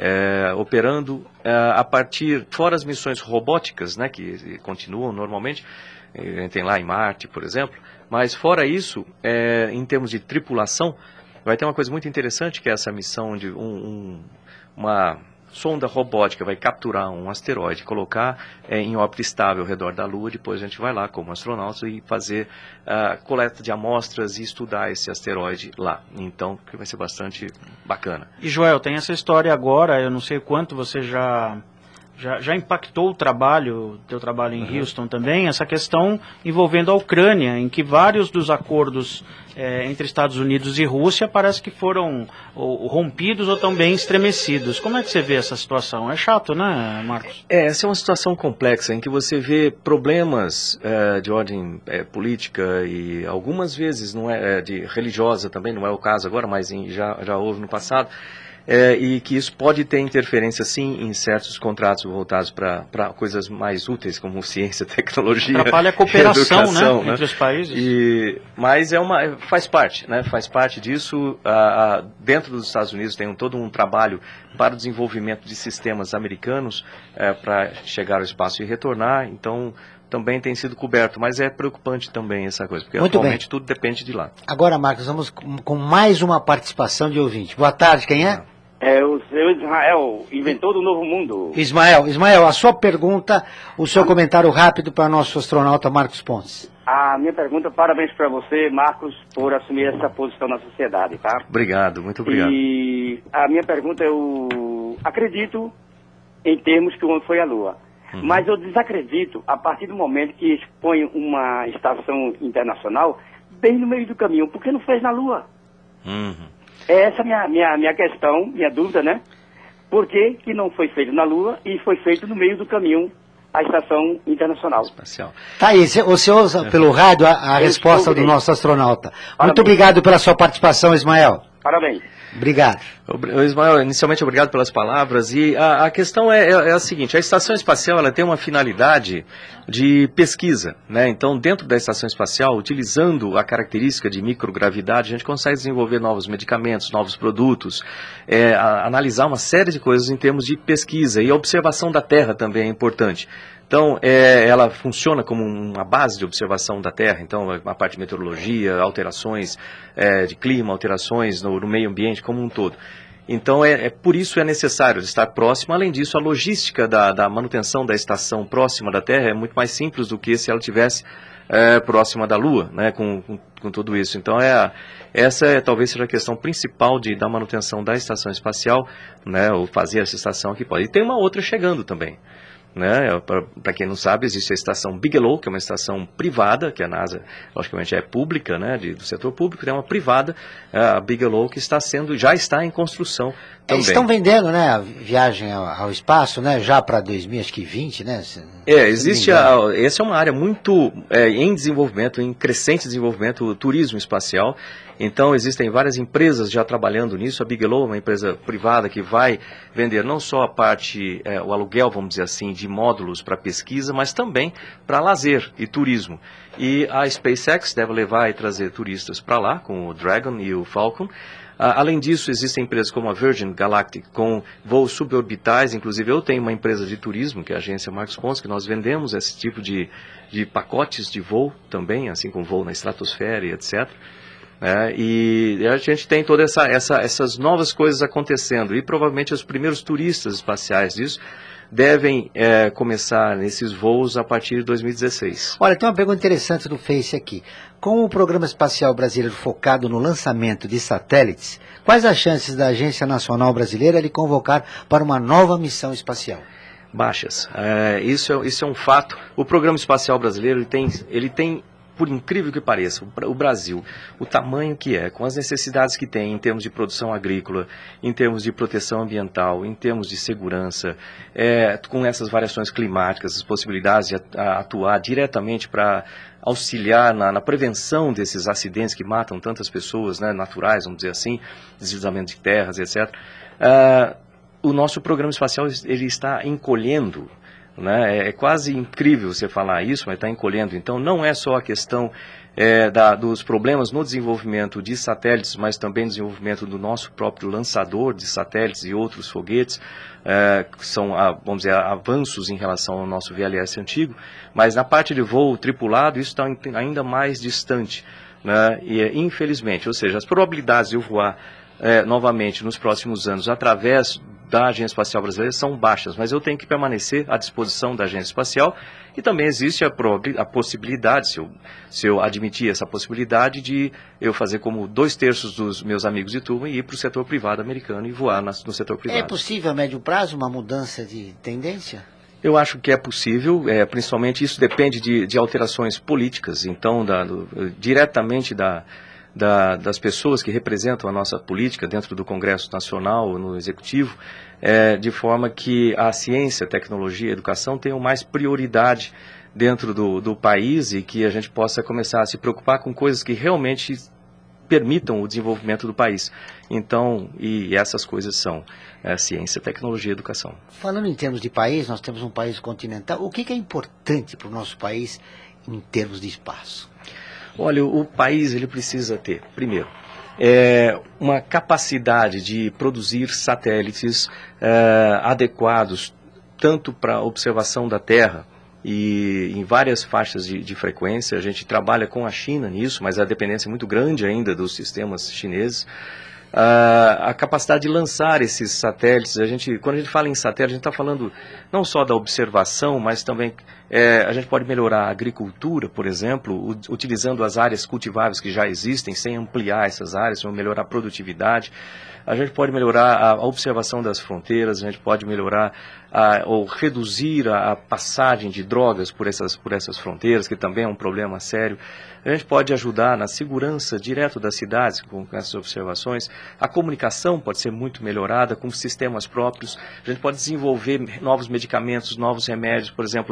é, operando é, a partir, fora as missões robóticas, né, que continuam normalmente, a gente tem lá em Marte, por exemplo, mas fora isso, é, em termos de tripulação, vai ter uma coisa muito interessante, que é essa missão de um, um, uma... sonda robótica vai capturar um asteroide, colocar é, em órbita estável ao redor da Lua, depois a gente vai lá como astronauta e fazer uh, coleta de amostras e estudar esse asteroide lá. Então, que vai ser bastante bacana. E Joel, tem essa história agora, eu não sei o quanto você já... Já, já impactou o trabalho, teu trabalho em uhum. Houston também, essa questão envolvendo a Ucrânia, em que vários dos acordos é, entre Estados Unidos e Rússia parece que foram ou, rompidos ou também estremecidos. Como é que você vê essa situação? É chato, né, Marcos? É, essa é uma situação complexa, em que você vê problemas é, de ordem é, política e algumas vezes não é, é de religiosa também, não é o caso agora, mas em, já, já houve no passado. É, e que isso pode ter interferência, sim, em certos contratos voltados para coisas mais úteis, como ciência, tecnologia, atrapalha a cooperação, educação, né, entre os países. E, mas é uma, faz parte, né, faz parte disso. A, a, dentro dos Estados Unidos tem um, todo um trabalho para o desenvolvimento de sistemas americanos é, para chegar ao espaço e retornar, então também tem sido coberto, mas é preocupante também essa coisa, porque Muito atualmente bem. tudo depende de lá. Agora, Marcos, vamos com, com mais uma participação de ouvinte. Boa tarde, quem é? É o seu Israel, inventor do novo mundo. Ismael, Ismael, a sua pergunta, o seu ah, comentário rápido para nosso astronauta Marcos Pontes. A minha pergunta, parabéns para você, Marcos, por assumir essa posição na sociedade, tá? Obrigado, muito obrigado. E a minha pergunta, eu acredito em termos que o homem foi à Lua. Uhum. Mas eu desacredito a partir do momento que expõe uma estação internacional bem no meio do caminho. Por que não fez na Lua? Uhum. Essa é a minha, minha, minha questão, minha dúvida, né? Por que que não foi feito na Lua e foi feito no meio do caminho a estação internacional? Espacial. Tá aí, você ouça pelo rádio a, a resposta do nosso astronauta. Parabéns. Muito obrigado pela sua participação, Ismael. Parabéns. Obrigado. Ismael, inicialmente obrigado pelas palavras. E a, a questão é, é, é a seguinte, a Estação Espacial ela tem uma finalidade de pesquisa, né? Então, dentro da Estação Espacial, utilizando a característica de microgravidade, a gente consegue desenvolver novos medicamentos, novos produtos, é, a, analisar uma série de coisas em termos de pesquisa. E a observação da Terra também é importante. Então, é, ela funciona como uma base de observação da Terra, então a parte de meteorologia, alterações é, de clima, alterações no, no meio ambiente como um todo. Então, é, é por isso é necessário estar próximo. Além disso, a logística da, da manutenção da estação próxima da Terra é muito mais simples do que se ela estivesse é, próxima da Lua, né, com, com, com tudo isso. Então, é a, essa é, talvez seja a questão principal de, da manutenção da estação espacial, né, ou fazer essa estação aqui. E tem uma outra chegando também. Né? Para quem não sabe, existe a estação Bigelow, que é uma estação privada, que a NASA, logicamente, é pública, né, de, do setor público, tem uma privada, a Bigelow, que está sendo, já está em construção também. Eles estão vendendo, né, a viagem ao, ao espaço, né, já para dois mil e vinte, né? Se, é, existe, a, essa é uma área muito é, em desenvolvimento, em crescente desenvolvimento, o turismo espacial. Então, existem várias empresas já trabalhando nisso. A Bigelow é uma empresa privada que vai vender não só a parte, é, o aluguel, vamos dizer assim, de módulos para pesquisa, mas também para lazer e turismo. E a SpaceX deve levar e trazer turistas para lá, com o Dragon e o Falcon. Ah, além disso, existem empresas como a Virgin Galactic, com voos suborbitais. Inclusive, eu tenho uma empresa de turismo, que é a agência Marcos Pontes, que nós vendemos esse tipo de, de pacotes de voo também, assim como voo na estratosfera e etcétera. É, e a gente tem todas essa, essa, essas novas coisas acontecendo, e provavelmente os primeiros turistas espaciais disso devem é, começar nesses voos a partir de dois mil e dezesseis. Olha, tem uma pergunta interessante do Face aqui. Com o Programa Espacial Brasileiro focado no lançamento de satélites, quais as chances da Agência Nacional Brasileira lhe convocar para uma nova missão espacial? Baixas. É, isso, é, isso é um fato. O Programa Espacial Brasileiro ele tem... Ele tem por incrível que pareça, o Brasil, o tamanho que é, com as necessidades que tem em termos de produção agrícola, em termos de proteção ambiental, em termos de segurança, é, com essas variações climáticas, as possibilidades de atuar diretamente para auxiliar na, na prevenção desses acidentes que matam tantas pessoas, né, naturais, vamos dizer assim, deslizamento de terras, etcétera. Uh, o nosso programa espacial ele está encolhendo. Né? É quase incrível você falar isso, mas está encolhendo. Então, não é só a questão é, da, dos problemas no desenvolvimento de satélites, mas também no desenvolvimento do nosso próprio lançador de satélites e outros foguetes, é, que são, vamos dizer, avanços em relação ao nosso V L S antigo. Mas na parte de voo tripulado, isso está ainda mais distante. Né? E, infelizmente, ou seja, as probabilidades de eu voar é, novamente nos próximos anos através da Agência Espacial Brasileira são baixas, mas eu tenho que permanecer à disposição da Agência Espacial e também existe a, a possibilidade, se eu, se eu admitir essa possibilidade, de eu fazer como dois terços dos meus amigos de turma e ir para o setor privado americano e voar na, no setor privado. É possível a médio prazo uma mudança de tendência? Eu acho que é possível, é, principalmente isso depende de, de alterações políticas, então da, do, diretamente da... Da, das pessoas que representam a nossa política dentro do Congresso Nacional, no Executivo, é, de forma que a ciência, a tecnologia e a educação tenham mais prioridade dentro do, do país e que a gente possa começar a se preocupar com coisas que realmente permitam o desenvolvimento do país. Então, e essas coisas são é, ciência, tecnologia e educação. Falando em termos de país, nós temos um país continental. O que, que é importante para o nosso país em termos de espaço? Olha, o país ele precisa ter, primeiro, é, uma capacidade de produzir satélites é, adequados tanto para a observação da Terra e em várias faixas de, de frequência. A gente trabalha com a China nisso, mas a dependência é muito grande ainda dos sistemas chineses. Uh, a capacidade de lançar esses satélites, a gente, quando a gente fala em satélite, a gente está falando não só da observação, mas também é, a gente pode melhorar a agricultura, por exemplo, utilizando as áreas cultiváveis que já existem, sem ampliar essas áreas, melhorar a produtividade. A gente pode melhorar a observação das fronteiras, a gente pode melhorar a, ou reduzir a, a passagem de drogas por essas, por essas fronteiras, que também é um problema sério. A gente pode ajudar na segurança direto das cidades com essas observações. A comunicação pode ser muito melhorada com sistemas próprios. A gente pode desenvolver novos medicamentos, novos remédios, por exemplo, usando essa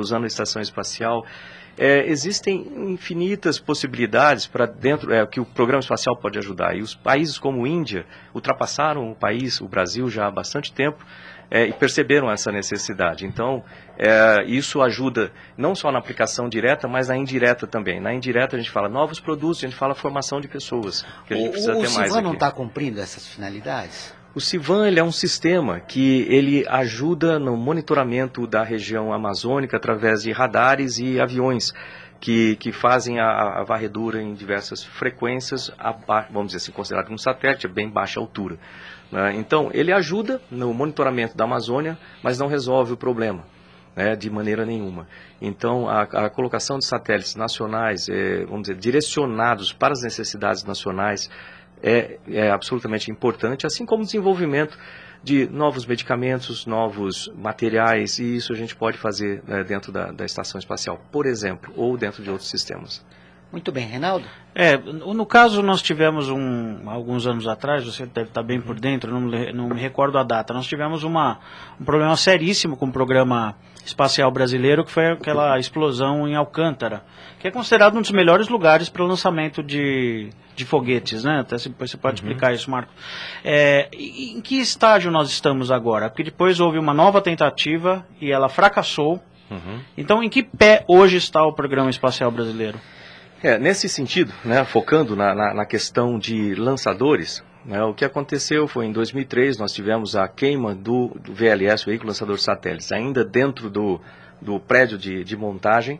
estação espacial. É, existem infinitas possibilidades para dentro é, que o programa espacial pode ajudar. E os países como a Índia ultrapassaram o país, o Brasil, já há bastante tempo é, e perceberam essa necessidade. Então, é, isso ajuda não só na aplicação direta, mas na indireta também. Na indireta a gente fala novos produtos, a gente fala formação de pessoas, que a gente o, precisa o ter mais Civan aqui. não está cumprindo essas finalidades? O Civan ele é um sistema que ele ajuda no monitoramento da região amazônica através de radares e aviões que, que fazem a, a varredura em diversas frequências, a, vamos dizer assim, considerado um satélite, a bem baixa altura. Né? Então, ele ajuda no monitoramento da Amazônia, mas não resolve o problema, né, de maneira nenhuma. Então, a, a colocação de satélites nacionais, é, vamos dizer, direcionados para as necessidades nacionais, É, é absolutamente importante, assim como o desenvolvimento de novos medicamentos, novos materiais, e isso a gente pode fazer né, dentro da, da estação espacial, por exemplo, ou dentro de outros sistemas. Muito bem, Reinaldo? É, no caso nós tivemos um, alguns anos atrás, você deve estar bem por dentro, não, não me recordo a data, nós tivemos uma, um problema seríssimo com o programa espacial brasileiro, que foi aquela explosão em Alcântara, que é considerado um dos melhores lugares para o lançamento de, de foguetes, né? Até se, você pode uhum. explicar isso, Marco. É, em que estágio nós estamos agora? Porque depois houve uma nova tentativa e ela fracassou. Uhum. Então, em que pé hoje está o programa espacial brasileiro? É, nesse sentido, né, focando na, na, na questão de lançadores, né, o que aconteceu foi em dois mil e três, nós tivemos a queima do, do V L S, o Veículo Lançador de Satélites, ainda dentro do, do prédio de, de montagem,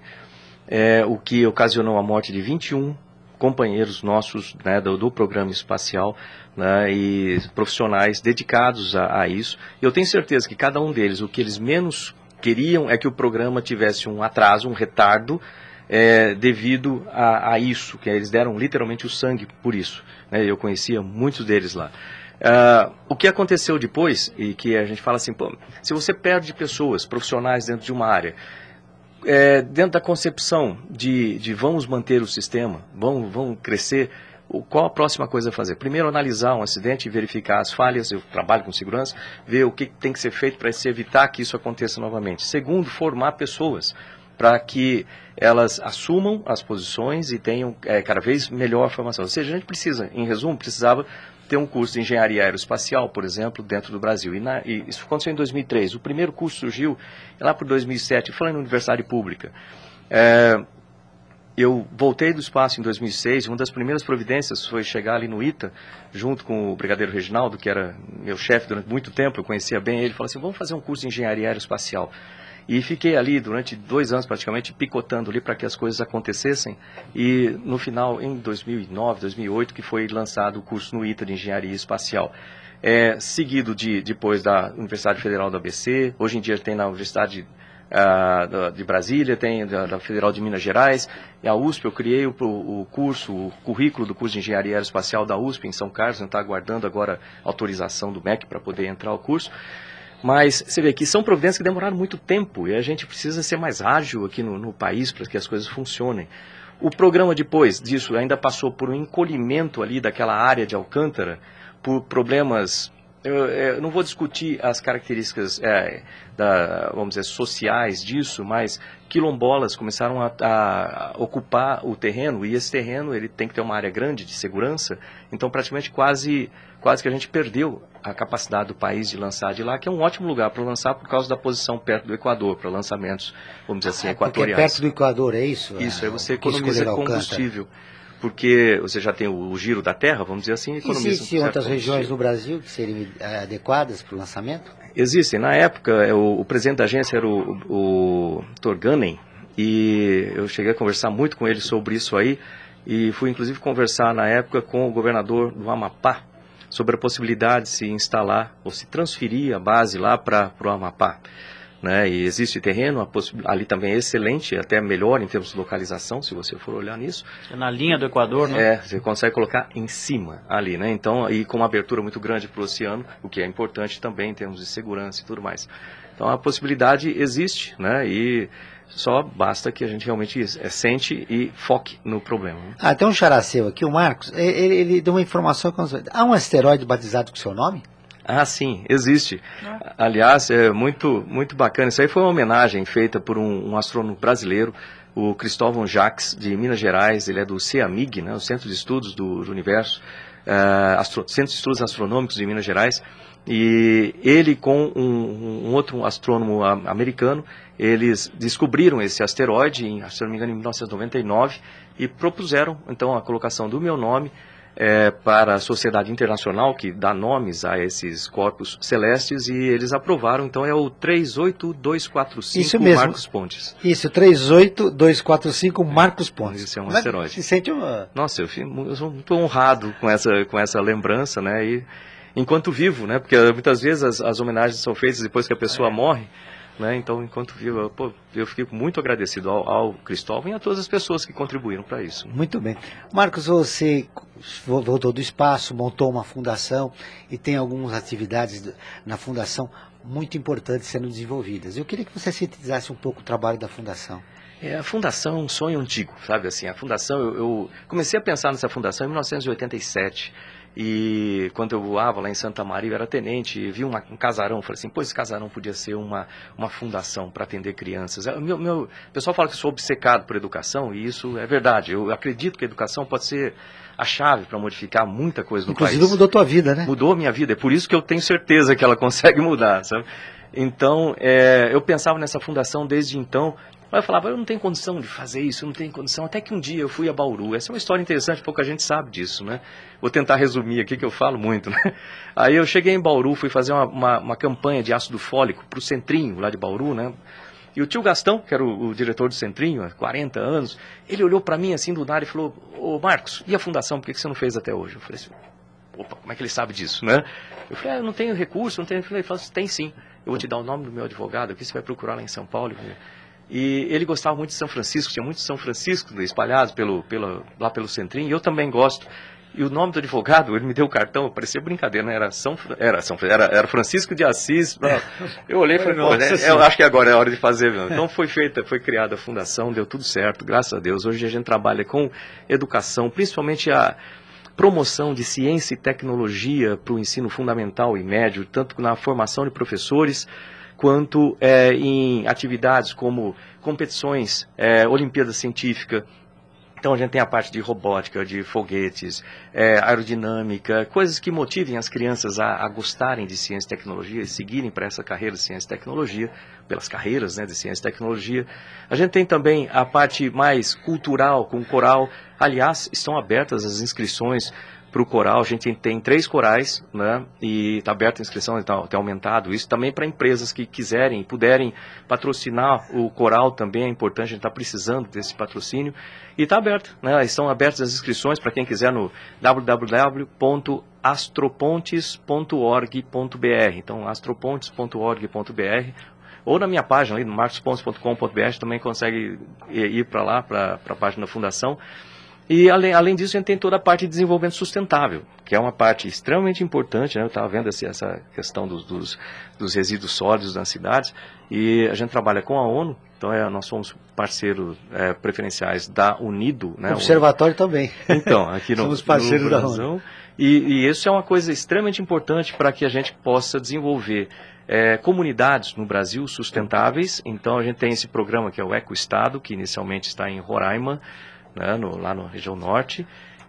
é, o que ocasionou a morte de vinte e um companheiros nossos né, do, do programa espacial né, e profissionais dedicados a, a isso. Eu tenho certeza que cada um deles, o que eles menos queriam é que o programa tivesse um atraso, um retardo, É, devido a, a isso, que eles deram literalmente o sangue por isso. Né? Eu conhecia muitos deles lá. Uh, o que aconteceu depois, e que a gente fala assim, pô, se você perde pessoas, profissionais dentro de uma área, é, dentro da concepção de, de vamos manter o sistema, vamos, vamos crescer, qual a próxima coisa a fazer? Primeiro, analisar um acidente e verificar as falhas, eu trabalho com segurança, ver o que tem que ser feito para se evitar que isso aconteça novamente. Segundo, formar pessoas, para que elas assumam as posições e tenham é, cada vez melhor formação. Ou seja, a gente precisa, em resumo, precisava ter um curso de engenharia aeroespacial, por exemplo, dentro do Brasil. E, na, e isso aconteceu em dois mil e três. O primeiro curso surgiu lá por dois mil e sete, falando em universidade pública. É, eu voltei do espaço em dois mil e seis, uma das primeiras providências foi chegar ali no I T A, junto com o brigadeiro Reginaldo, que era meu chefe durante muito tempo, eu conhecia bem ele, falou assim, vamos fazer um curso de engenharia aeroespacial. E fiquei ali durante dois anos praticamente picotando ali para que as coisas acontecessem. E no final, em dois mil e nove, dois mil e oito, que foi lançado o curso no I T A de Engenharia Espacial. É, seguido de, depois da Universidade Federal do A B C, hoje em dia tem na Universidade uh, de Brasília, tem da, da Federal de Minas Gerais. E a U S P, eu criei o, o curso, o currículo do curso de Engenharia Aeroespacial da U S P em São Carlos, não está aguardando agora a autorização do M E C para poder entrar ao curso. Mas você vê que são providências que demoraram muito tempo e a gente precisa ser mais ágil aqui no, no país para que as coisas funcionem. O programa depois disso ainda passou por um encolhimento ali daquela área de Alcântara, por problemas, eu, eu não vou discutir as características é, da, vamos dizer, sociais disso, mas quilombolas começaram a, a ocupar o terreno e esse terreno ele tem que ter uma área grande de segurança, então praticamente quase... quase que a gente perdeu a capacidade do país de lançar de lá, que é um ótimo lugar para lançar por causa da posição perto do Equador, para lançamentos, vamos dizer assim, é equatoriais. Porque é perto do Equador, é isso? Isso, é, aí você economiza combustível, porque você já tem o, o giro da terra, vamos dizer assim, economiza. Existem um outras regiões no Brasil que seriam adequadas para o lançamento? Existem. Na época, o, o presidente da agência era o, o Torganen, e eu cheguei a conversar muito com ele sobre isso aí, e fui inclusive conversar na época com o governador do Amapá, sobre a possibilidade de se instalar ou se transferir a base lá para o Amapá. Né? E existe terreno, a ali também é excelente, até melhor em termos de localização, se você for olhar nisso. É na linha do Equador, né? É, você consegue colocar em cima ali, né? Então, e com uma abertura muito grande para o oceano, o que é importante também em termos de segurança e tudo mais. Então, a possibilidade existe, né? E só basta que a gente realmente é, sente e foque no problema. Né? Ah, tem um xará seu aqui, o Marcos, ele, ele deu uma informação. Há um asteroide batizado com seu nome? Ah, sim, existe. Ah. Aliás, é muito, muito bacana. Isso aí foi uma homenagem feita por um, um astrônomo brasileiro, o Cristóvão Jacques, de Minas Gerais. Ele é do CEAMIG, né, o Centro de Estudos do, do Universo, uh, Astro, Centro de Estudos Astronômicos de Minas Gerais. E ele com um, um outro astrônomo americano, eles descobriram esse asteroide, em, se não me engano, em mil novecentos e noventa e nove, e propuseram, então, a colocação do meu nome é, para a Sociedade Internacional, que dá nomes a esses corpos celestes, e eles aprovaram, então, é o três oito dois quatro cinco Isso mesmo. Marcos Pontes. Isso, três oito dois quatro cinco Marcos Pontes. Isso é um Como asteroide. É que se sente uma... Nossa, eu, fico, eu sou muito honrado com essa, com essa lembrança, né, e... enquanto vivo, né? Porque muitas vezes as, as homenagens são feitas depois que a pessoa é. morre, né? Então, enquanto vivo, eu, pô, eu fico muito agradecido ao, ao Cristóvão e a todas as pessoas que contribuíram para isso. Muito bem. Marcos, você voltou do espaço, montou uma fundação e tem algumas atividades na fundação muito importantes sendo desenvolvidas. Eu queria que você sintetizasse um pouco o trabalho da fundação. É, a fundação é um sonho antigo, sabe assim? A fundação, eu, eu comecei a pensar nessa fundação em mil novecentos e oitenta e sete. E quando eu voava lá em Santa Maria, eu era tenente, e vi uma, um casarão, falei assim, pô, esse casarão podia ser uma, uma fundação para atender crianças. Meu, meu, o pessoal fala que eu sou obcecado por educação, e isso é verdade. Eu acredito que a educação pode ser a chave para modificar muita coisa no Inclusive, país. Inclusive mudou tua vida, né? Mudou a minha vida, é por isso que eu tenho certeza que ela consegue mudar, sabe? Então, é, eu pensava nessa fundação desde então. Eu falava, eu não tenho condição de fazer isso, eu não tenho condição. Até que um dia eu fui a Bauru. Essa é uma história interessante, pouca gente sabe disso, né? Vou tentar resumir aqui, que eu falo muito, né? Aí eu cheguei em Bauru, fui fazer uma, uma, uma campanha de ácido fólico para o Centrinho, lá de Bauru, né? E o tio Gastão, que era o, o diretor do Centrinho, há quarenta anos, ele olhou para mim assim do nada e falou, ô Marcos, e a fundação, por que você não fez até hoje? Eu falei assim, opa, como é que ele sabe disso, né? Eu falei, ah, eu não tenho recurso, não tenho... Ele falou assim, tem sim, eu vou te dar o nome do meu advogado, aqui você vai procurar lá em São Paulo. E ele gostava muito de São Francisco, tinha muitos São Francisco espalhados pelo, pelo, lá pelo Centrinho, e eu também gosto. E o nome do advogado, ele me deu o cartão, parecia brincadeira, né? Era, São, era, São, era, era Francisco de Assis. Eu olhei e falei, pô, né? Eu acho que agora é a hora de fazer. Meu. Então foi feita, foi criada a fundação, deu tudo certo, graças a Deus. Hoje a gente trabalha com educação, principalmente a promoção de ciência e tecnologia para o ensino fundamental e médio, tanto na formação de professores, quanto é, em atividades como competições, é, Olimpíada Científica. Então a gente tem a parte de robótica, de foguetes, é, aerodinâmica, coisas que motivem as crianças a, a gostarem de ciência e tecnologia e seguirem para essa carreira de ciência e tecnologia, pelas carreiras, né, de ciência e tecnologia. A gente tem também a parte mais cultural, com coral. Aliás, estão abertas as inscrições para o coral. A gente tem três corais, né, e está aberta a inscrição, está tá aumentado isso. Também para empresas que quiserem, puderem patrocinar o coral também é importante, a gente está precisando desse patrocínio. E está aberto, né, estão abertas as inscrições para quem quiser no w w w ponto astropontes ponto org ponto b r. Então, astropontes ponto org ponto b r. Ou na minha página, ali no marcos pontes ponto com ponto b r, também consegue ir para lá, para a página da fundação. E, além, além disso, a gente tem toda a parte de desenvolvimento sustentável, que é uma parte extremamente importante, né? Eu estava vendo essa, essa questão dos, dos, dos resíduos sólidos nas cidades, e a gente trabalha com a ONU, então é, nós somos parceiros é, preferenciais da UNIDO. Né? Observatório também. Então, aqui no, somos parceiros no da Brasil. ONU. E, e isso é uma coisa extremamente importante para que a gente possa desenvolver é, comunidades no Brasil sustentáveis. Então, a gente tem esse programa que é o Ecoestado, que inicialmente está em Roraima, né, no, lá na região norte,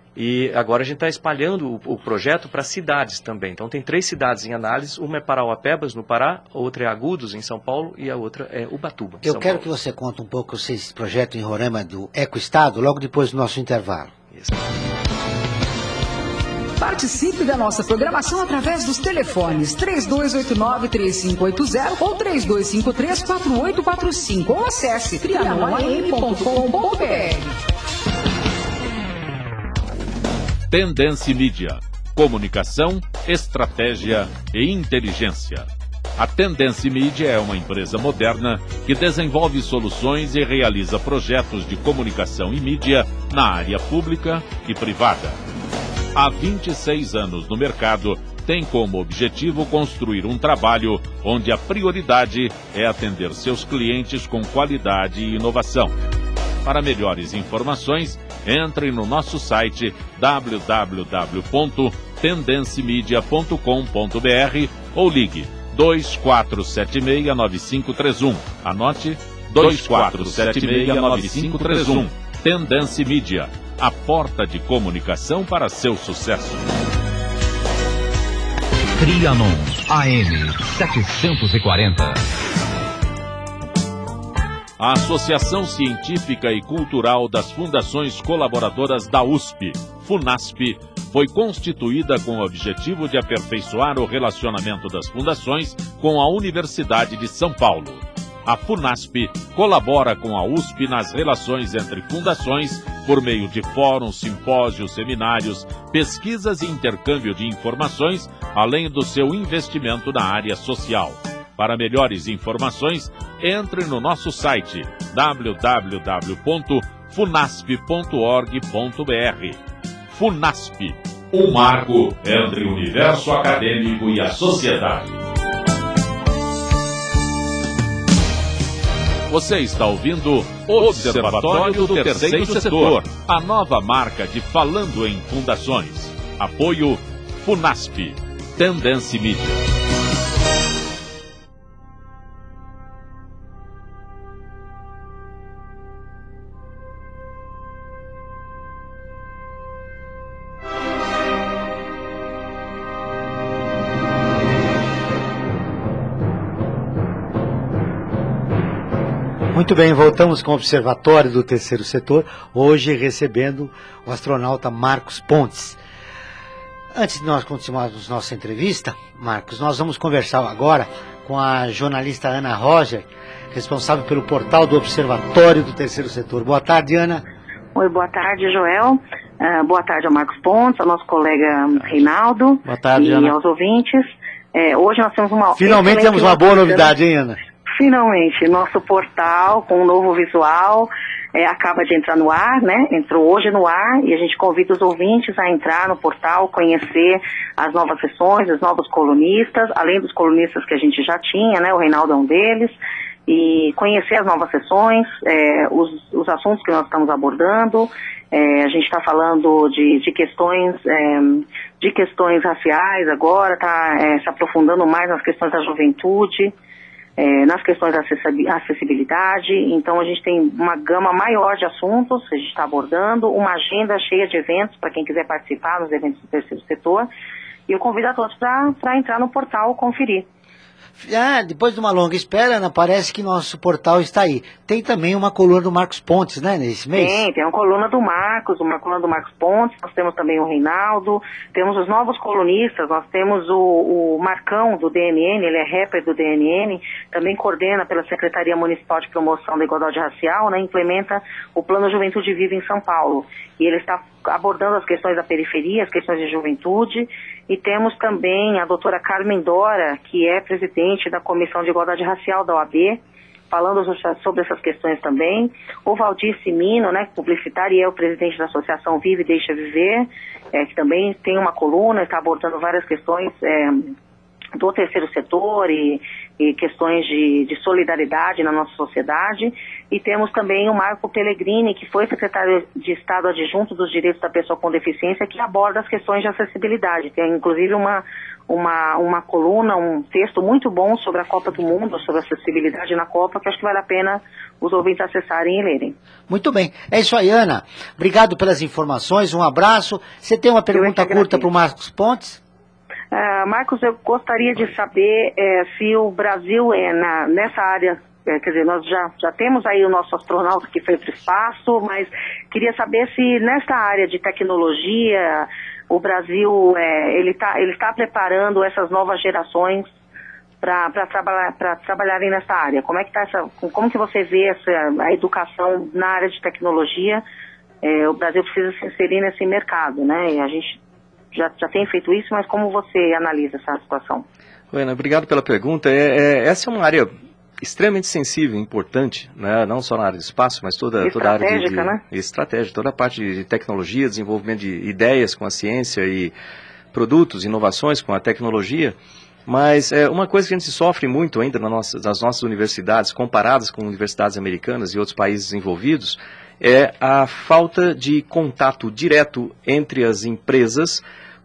e agora a gente está espalhando o, o projeto para cidades também. Então tem três cidades em análise, uma é Parauapebas, no Pará, outra é Agudos, em São Paulo, e a outra é Ubatuba, Eu São quero Paulo. que você conte um pouco esse projeto em Roraima do Ecoestado, logo depois do nosso intervalo. Isso. Participe da nossa programação através dos telefones três dois oito nove, três cinco oito zero ou três dois cinco três, quatro oito quatro cinco ou acesse trianon a m ponto com ponto b r. Tendência Mídia. Comunicação, estratégia e inteligência. A Tendência Mídia é uma empresa moderna que desenvolve soluções e realiza projetos de comunicação e mídia na área pública e privada. Há vinte e seis anos no mercado, tem como objetivo construir um trabalho onde a prioridade é atender seus clientes com qualidade e inovação. Para melhores informações, entre no nosso site w w w ponto tendência mídia ponto com ponto br ou ligue dois quatro sete seis nove cinco três um. Anote dois quatro sete seis nove cinco três um. Tendência Mídia, a porta de comunicação para seu sucesso. Trianon A M setecentos e quarenta. A Associação Científica e Cultural das Fundações Colaboradoras da U S P, FUNASP, foi constituída com o objetivo de aperfeiçoar o relacionamento das fundações com a Universidade de São Paulo. A FUNASP colabora com a U S P nas relações entre fundações por meio de fóruns, simpósios, seminários, pesquisas e intercâmbio de informações, além do seu investimento na área social. Para melhores informações, entre no nosso site w w w ponto funasp ponto org ponto br. FUNASP, um marco entre o universo acadêmico e a sociedade. Você está ouvindo Observatório do Terceiro Setor, a nova marca de Falando em Fundações. Apoio FUNASP, Tendência Mídia. Muito bem, voltamos com o Observatório do Terceiro Setor, hoje recebendo o astronauta Marcos Pontes. Antes de nós continuarmos nossa entrevista, Marcos, nós vamos conversar agora com a jornalista Ana Roger, responsável pelo portal do Observatório do Terceiro Setor. Boa tarde, Ana. Oi, boa tarde, Joel. Uh, boa tarde ao Marcos Pontes, ao nosso colega Reinaldo. Boa tarde, e Ana. aos ouvintes. É, hoje nós temos uma... Finalmente temos uma boa novidade, hein, Ana? Finalmente, nosso portal com um novo visual é, acaba de entrar no ar, né? Entrou hoje no ar e a gente convida os ouvintes a entrar no portal, conhecer as novas sessões, os novos colunistas, além dos colunistas que a gente já tinha, né? O Reinaldo é um deles, e conhecer as novas sessões, é, os, os assuntos que nós estamos abordando. É, a gente está falando de, de questões é, de questões raciais agora, está é, se aprofundando mais nas questões da juventude. É, nas questões da acessibilidade. Então a gente tem uma gama maior de assuntos, a gente está abordando, uma agenda cheia de eventos para quem quiser participar nos eventos do terceiro setor, e eu convido a todos para entrar no portal conferir. Ah, depois de uma longa espera, Ana, parece que nosso portal está aí. Tem também uma coluna do Marcos Pontes, né, nesse mês? Tem, tem uma coluna do Marcos, uma coluna do Marcos Pontes, nós temos também o Reinaldo, temos os novos colunistas, nós temos o, o Marcão do D N N, ele é rapper do D N N, também coordena pela Secretaria Municipal de Promoção da Igualdade Racial, né, implementa o Plano Juventude Viva em São Paulo. E ele está abordando as questões da periferia, as questões de juventude, e temos também a doutora Carmen Dora, que é presidente da Comissão de Igualdade Racial da O A B, falando sobre essas questões também. O Valdir Simino, né, publicitário, e é o presidente da Associação Vive e Deixa Viver, é, que também tem uma coluna, está abordando várias questões é, do terceiro setor e, e questões de, de solidariedade na nossa sociedade. E temos também o Marco Pellegrini, que foi secretário de Estado adjunto dos Direitos da Pessoa com Deficiência, que aborda as questões de acessibilidade. Tem inclusive uma, uma, uma coluna, um texto muito bom sobre a Copa do Mundo, sobre a acessibilidade na Copa, que acho que vale a pena os ouvintes acessarem e lerem. Muito bem. É isso aí, Ana. Obrigado pelas informações, um abraço. Você tem uma pergunta curta para o Marcos Pontes? Uh, Marcos, eu gostaria de saber é, se o Brasil é na, nessa área, é, quer dizer, nós já, já temos aí o nosso astronauta que foi para o espaço, mas queria saber se nessa área de tecnologia o Brasil é, ele está ele tá preparando essas novas gerações para trabalhar, para trabalharem nessa área. Como é que tá essa, como que você vê essa, a educação na área de tecnologia? É, o Brasil precisa se inserir nesse mercado, né? E a gente Já, já tem feito isso, mas como você analisa essa situação? Ana, obrigado pela pergunta. É, é, essa é uma área extremamente sensível, importante, né? Não só na área do espaço, mas toda, toda a área de, de né? estratégia, toda a parte de tecnologia, desenvolvimento de ideias com a ciência e produtos, inovações com a tecnologia. Mas é, uma coisa que a gente sofre muito ainda nas nossas, nas nossas universidades, comparadas com universidades americanas e outros países desenvolvidos, é a falta de contato direto entre as empresas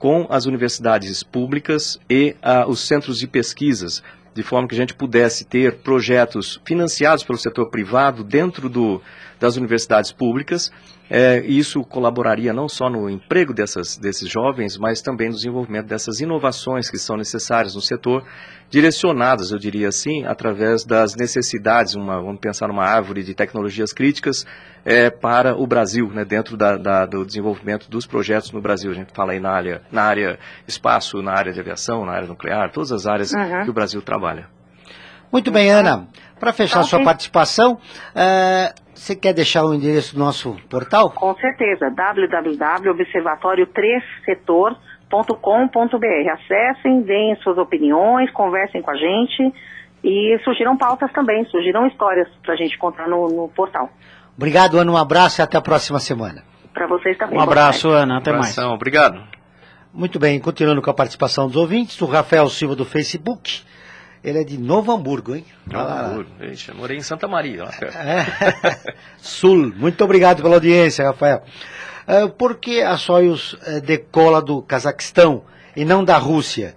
com as universidades públicas e uh, os centros de pesquisas, de forma que a gente pudesse ter projetos financiados pelo setor privado dentro do, das universidades públicas. É, isso colaboraria não só no emprego dessas, desses jovens, mas também no desenvolvimento dessas inovações que são necessárias no setor, direcionadas, eu diria assim, através das necessidades, uma, vamos pensar numa árvore de tecnologias críticas é, para o Brasil, né, dentro da, da, do desenvolvimento dos projetos no Brasil. A gente fala aí na área, na área espaço, na área de aviação, na área nuclear, todas as áreas uhum. que o Brasil trabalha. Muito bem, Ana. Para fechar okay. sua participação, uh, você quer deixar o endereço do nosso portal? Com certeza, w w w ponto observatório três setor ponto com ponto b r. Acessem, deem suas opiniões, conversem com a gente e surgiram pautas também, surgiram histórias para a gente contar no, no portal. Obrigado, Ana, um abraço e até a próxima semana. Para vocês também. Um abraço, Ana, até mais. Obrigado. Muito bem, continuando com a participação dos ouvintes, o Rafael Silva do Facebook. Ele é de Novo Hamburgo, hein? Novo Hamburgo, eu morei em Santa Maria, lá perto. É. Sul, muito obrigado pela audiência, Rafael. Uh, por que a Soyuz uh, decola do Cazaquistão e não da Rússia?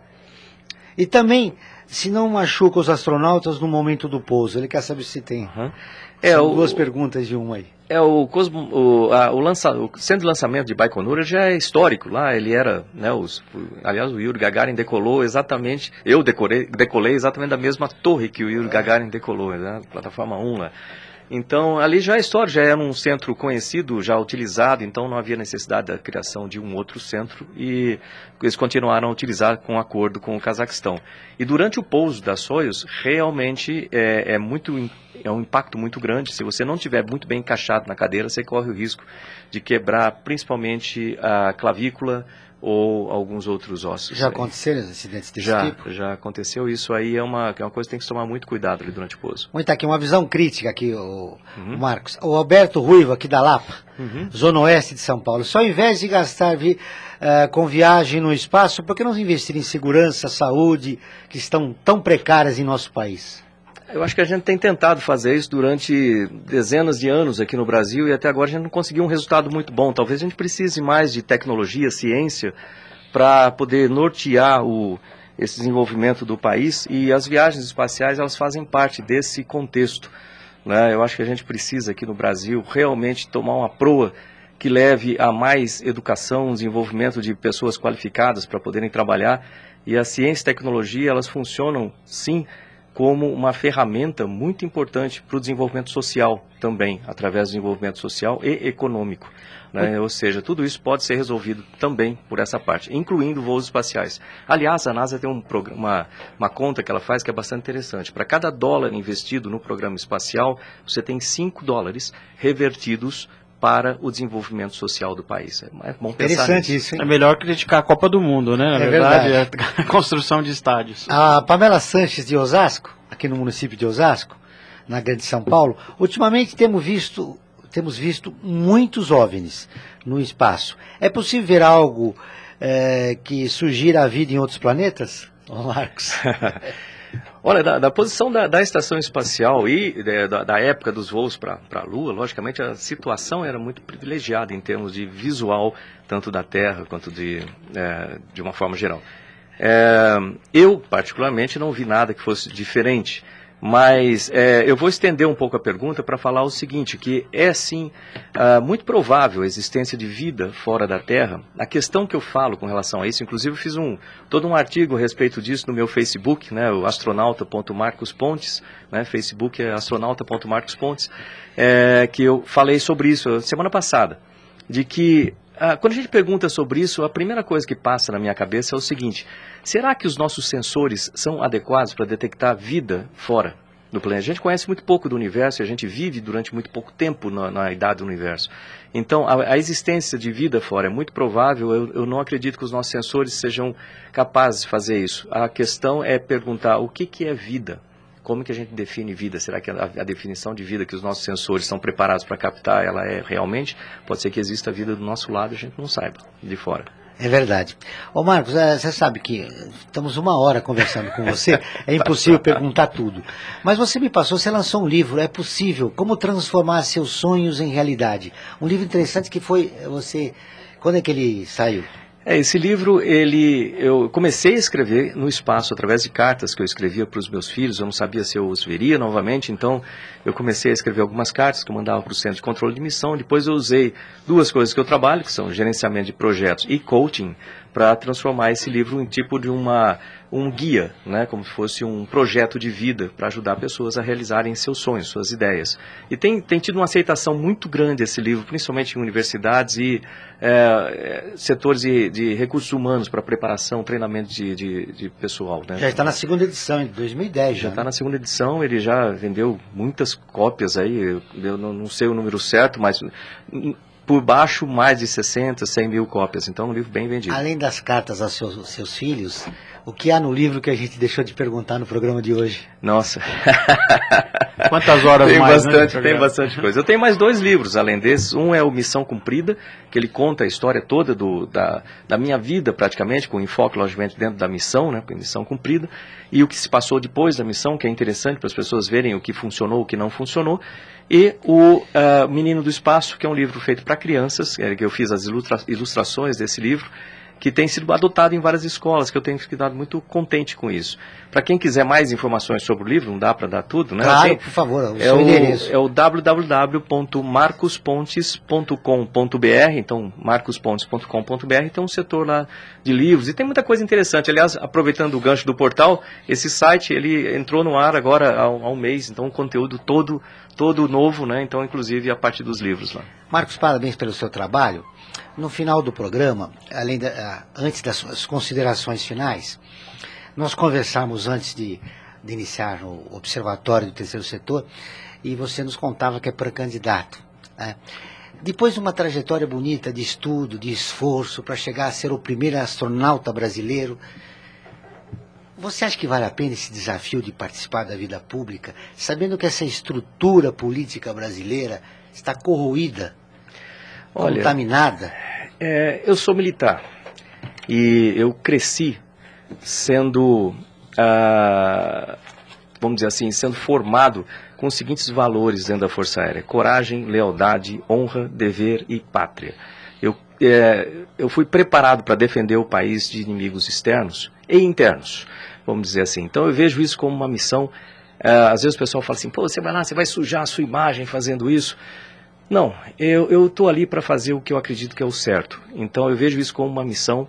E também, se não machuca os astronautas no momento do pouso? Ele quer saber se tem. Uhum. É, São o, duas perguntas de uma aí. É, o, Cosmo, o, a, o, lança, o centro de lançamento de Baikonur já é histórico lá, ele era, né, os, aliás, o Yuri Gagarin decolou exatamente, eu decorei, decolei exatamente da mesma torre que o Yuri Gagarin decolou, né, plataforma um lá. Então, ali já é história, já era um centro conhecido, já utilizado, então não havia necessidade da criação de um outro centro e eles continuaram a utilizar com acordo com o Cazaquistão. E durante o pouso da Soyuz, realmente é, é, muito, é um impacto muito grande. Se você não estiver muito bem encaixado na cadeira, você corre o risco de quebrar principalmente a clavícula ou alguns outros ossos. Já aconteceram acidentes desse já, tipo? Já aconteceu. Isso aí é uma, é uma coisa que tem que tomar muito cuidado ali durante o pouso. Muito aqui, uma visão crítica aqui, o, uhum. o Marcos. O Alberto Ruivo, aqui da Lapa, uhum. Zona Oeste de São Paulo. Só ao invés de gastar vi, uh, com viagem no espaço, por que não investir em segurança, saúde, que estão tão precárias em nosso país? Eu acho que a gente tem tentado fazer isso durante dezenas de anos aqui no Brasil e até agora a gente não conseguiu um resultado muito bom. Talvez a gente precise mais de tecnologia, ciência, para poder nortear o, esse desenvolvimento do país, e as viagens espaciais elas fazem parte desse contexto, né? Eu acho que a gente precisa aqui no Brasil realmente tomar uma proa que leve a mais educação, desenvolvimento de pessoas qualificadas para poderem trabalhar, e a ciência e tecnologia elas funcionam sim como uma ferramenta muito importante para o desenvolvimento social também, através do desenvolvimento social e econômico, né? Ou seja, tudo isso pode ser resolvido também por essa parte, incluindo voos espaciais. Aliás, a NASA tem um programa, uma, uma conta que ela faz que é bastante interessante. Para cada dólar investido no programa espacial, você tem cinco dólares revertidos para o desenvolvimento social do país. É bom pensar Interessante nisso. isso, hein? É melhor criticar a Copa do Mundo, né? Na é verdade, verdade. É a construção de estádios. A Pamela Sanches de Osasco, aqui no município de Osasco, na Grande São Paulo, ultimamente temos visto, temos visto muitos OVNIs no espaço. É possível ver algo é, que sugira a vida em outros planetas? Ô, Marcos. Olha, da, da posição da, da estação espacial e de, da, da época dos voos para a Lua, logicamente a situação era muito privilegiada em termos de visual, tanto da Terra quanto de, é, de uma forma geral. É, eu, particularmente, não vi nada que fosse diferente, mas é, eu vou estender um pouco a pergunta para falar o seguinte, que é sim uh, muito provável a existência de vida fora da Terra. A questão que eu falo com relação a isso, inclusive eu fiz um, todo um artigo a respeito disso no meu Facebook, né, o astronauta ponto marcos pontes, né, Facebook é astronauta ponto marcos pontes, é, que eu falei sobre isso semana passada, de que ah, quando a gente pergunta sobre isso, a primeira coisa que passa na minha cabeça é o seguinte: será que os nossos sensores são adequados para detectar vida fora do planeta? A gente conhece muito pouco do universo e a gente vive durante muito pouco tempo na, na idade do universo. Então, a, a existência de vida fora é muito provável. Eu, eu não acredito que os nossos sensores sejam capazes de fazer isso. A questão é perguntar o que, que é vida. Como que a gente define vida? Será que a, a definição de vida que os nossos sensores estão preparados para captar, ela é realmente? Pode ser que exista vida do nosso lado e a gente não saiba, de fora. É verdade. Ô Marcos, você sabe que estamos uma hora conversando com você, é impossível perguntar tudo. Mas você me passou, você lançou um livro, É Possível, Como Transformar Seus Sonhos em Realidade. Um livro interessante que foi, você, quando é que ele saiu? É, esse livro, ele, eu comecei a escrever no espaço, através de cartas que eu escrevia para os meus filhos, eu não sabia se eu os veria novamente, então eu comecei a escrever algumas cartas que eu mandava para o Centro de Controle de Missão, depois eu usei duas coisas que eu trabalho, que são gerenciamento de projetos e coaching, para transformar esse livro em tipo de uma, um guia, né, como se fosse um projeto de vida para ajudar pessoas a realizarem seus sonhos, suas ideias. E tem, tem tido uma aceitação muito grande esse livro, principalmente em universidades e é, setores de, de recursos humanos para preparação, treinamento de, de, de pessoal. Né? Já está na segunda edição, em dois mil e dez. Já está né? na segunda edição, ele já vendeu muitas cópias aí, eu, eu não, não sei o número certo, mas por baixo mais de sessenta, cem mil cópias, então é um livro bem vendido. Além das cartas aos seus, seus filhos, o que há no livro que a gente deixou de perguntar no programa de hoje? Nossa. Quantas horas tem mais, bastante, né, tem bastante coisa. Eu tenho mais dois livros, além desses. Um é o Missão Cumprida, que ele conta a história toda do, da, da minha vida, praticamente, com enfoque, logicamente, dentro da missão, né, Missão Cumprida, e o que se passou depois da missão, que é interessante para as pessoas verem o que funcionou, o que não funcionou. E o uh, Menino do Espaço, que é um livro feito para crianças, é, que eu fiz as ilustra ilustrações desse livro, que tem sido adotado em várias escolas, que eu tenho ficado muito contente com isso. Para quem quiser mais informações sobre o livro, não dá para dar tudo, né? Claro, tem, por favor, o é seu o, endereço. É o w w w ponto marcos pontes ponto com ponto b r, então marcos pontes ponto com ponto b r, tem um setor lá de livros, e tem muita coisa interessante. Aliás, aproveitando o gancho do portal, esse site, ele entrou no ar agora há um, há um mês, então um conteúdo todo, todo novo, né? Então, inclusive, a partir dos livros lá. Marcos, parabéns pelo seu trabalho. No final do programa, além da, antes das suas considerações finais, nós conversamos antes de, de iniciar o Observatório do Terceiro Setor, e você nos contava que é pré-candidato, né? Depois de uma trajetória bonita de estudo, de esforço, para chegar a ser o primeiro astronauta brasileiro, você acha que vale a pena esse desafio de participar da vida pública, sabendo que essa estrutura política brasileira está corroída, Olha, contaminada? É, eu sou militar e eu cresci sendo, ah, vamos dizer assim, sendo formado com os seguintes valores dentro da Força Aérea: coragem, lealdade, honra, dever e pátria. Eu, é, eu fui preparado para defender o país de inimigos externos e internos, vamos dizer assim. Então eu vejo isso como uma missão. É, às vezes o pessoal fala assim, pô, você vai lá, você vai sujar a sua imagem fazendo isso. Não, eu estou ali para fazer o que eu acredito que é o certo. Então eu vejo isso como uma missão.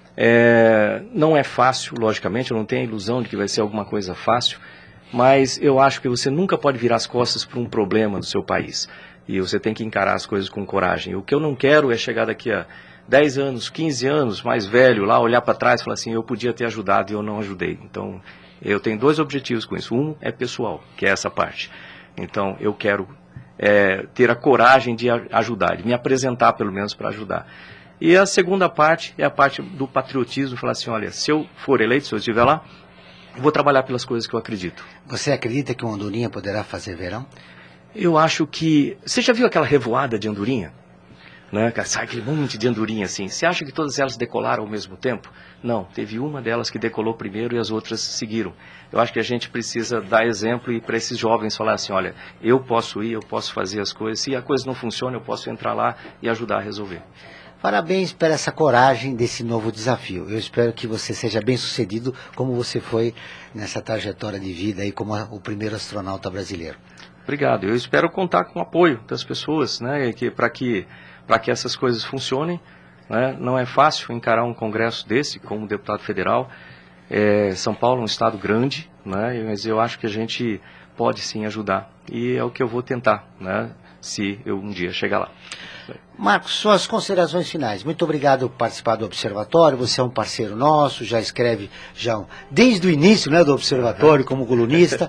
É, não é fácil, logicamente, eu não tenho a ilusão de que vai ser alguma coisa fácil, mas eu acho que você nunca pode virar as costas para um problema do seu país. E você tem que encarar as coisas com coragem. O que eu não quero é chegar daqui a dez anos, quinze anos, mais velho, lá olhar para trás e falar assim, eu podia ter ajudado e eu não ajudei. Então eu tenho dois objetivos com isso. Um é pessoal, que é essa parte. Então eu quero É, ter a coragem de ajudar, de me apresentar pelo menos para ajudar. E a segunda parte é a parte do patriotismo, falar assim, olha, se eu for eleito, se eu estiver lá, vou trabalhar pelas coisas que eu acredito. Você acredita que uma andorinha poderá fazer verão? Eu acho que... Você já viu aquela revoada de andorinha? Né? Sai aquele monte de andorinha assim. Você acha que todas elas decolaram ao mesmo tempo? Não, teve uma delas que decolou primeiro e as outras seguiram. Eu acho que a gente precisa dar exemplo e para esses jovens falar assim, olha, eu posso ir, eu posso fazer as coisas, se a coisa não funciona, eu posso entrar lá e ajudar a resolver. Parabéns por essa coragem desse novo desafio. Eu espero que você seja bem sucedido como você foi nessa trajetória de vida aí como o primeiro astronauta brasileiro. Obrigado, eu espero contar com o apoio das pessoas, né, que, para que, para que essas coisas funcionem. Né? Não é fácil encarar um congresso desse como deputado federal. É, São Paulo é um estado grande, né? Mas eu acho que a gente pode sim ajudar. E é o que eu vou tentar, né? Se eu um dia chegar lá. Marcos, suas considerações finais. Muito obrigado por participar do Observatório. Você é um parceiro nosso, já escreve já um, desde o início, né, do Observatório como colunista.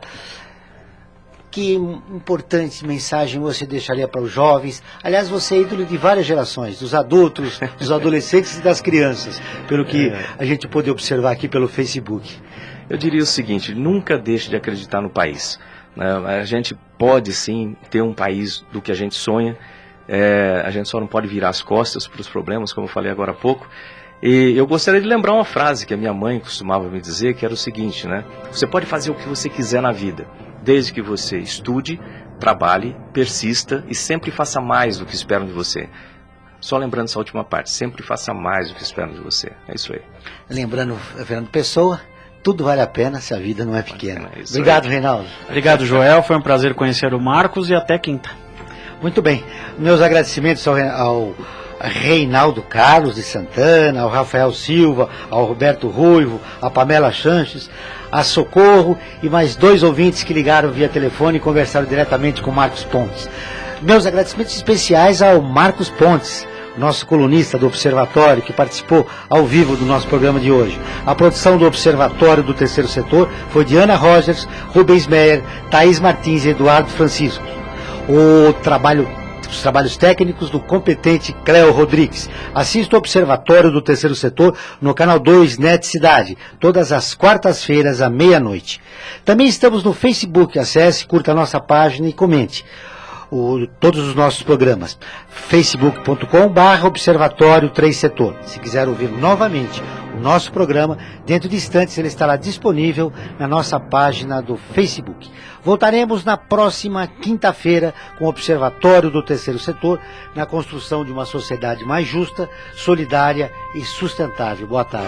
Que importante mensagem você deixaria para os jovens? Aliás, você é ídolo de várias gerações, dos adultos, dos adolescentes e das crianças, pelo que a gente pôde observar aqui pelo Facebook. Eu diria o seguinte, nunca deixe de acreditar no país. Né? A gente pode sim ter um país do que a gente sonha, é, a gente só não pode virar as costas para os problemas, como eu falei agora há pouco. E eu gostaria de lembrar uma frase que a minha mãe costumava me dizer, que era o seguinte, né? Você pode fazer o que você quiser na vida, desde que você estude, trabalhe, persista e sempre faça mais do que esperam de você. Só lembrando essa última parte, sempre faça mais do que esperam de você. É isso aí. Lembrando, Fernando Pessoa, tudo vale a pena se a vida não é pequena. É Obrigado, Reinaldo. Obrigado, Joel. Foi um prazer conhecer o Marcos e até quinta. Muito bem. Meus agradecimentos ao, ao Reinaldo Carlos de Santana, ao Rafael Silva, ao Roberto Ruivo, a Pamela Sanches, a Socorro e mais dois ouvintes que ligaram via telefone e conversaram diretamente com o Marcos Pontes. Meus agradecimentos especiais ao Marcos Pontes, nosso colunista do Observatório, que participou ao vivo do nosso programa de hoje. A produção do Observatório do Terceiro Setor foi de Ana Rogers, Rubens Meyer, Thaís Martins e Eduardo Francisco. O trabalho, os trabalhos técnicos do competente Cleo Rodrigues. Assista o Observatório do Terceiro Setor no canal dois Net Cidade, todas as quartas-feiras à meia-noite. Também estamos no Facebook, acesse, curta a nossa página e comente O, todos os nossos programas, facebook ponto com barra observatório três setor. Se quiser ouvir novamente o nosso programa, dentro de instantes ele estará disponível na nossa página do Facebook. Voltaremos na próxima quinta-feira com o Observatório do Terceiro Setor, na construção de uma sociedade mais justa, solidária e sustentável. Boa tarde.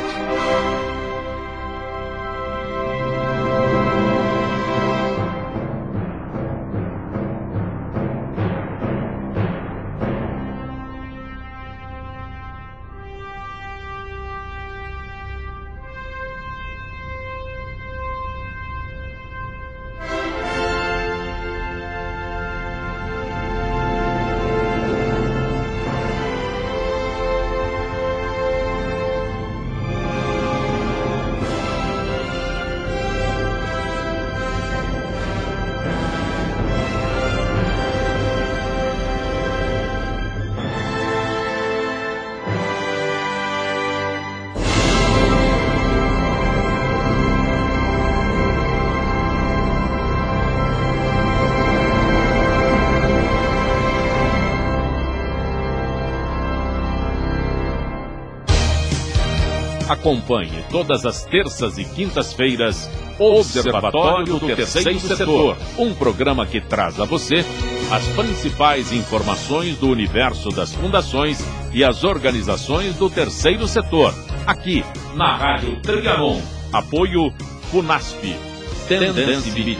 Acompanhe todas as terças e quintas-feiras o Observatório do Terceiro Setor, um programa que traz a você as principais informações do universo das fundações e as organizações do Terceiro Setor, aqui na Rádio Trianon. Apoio Funasp, Tendência Mídia.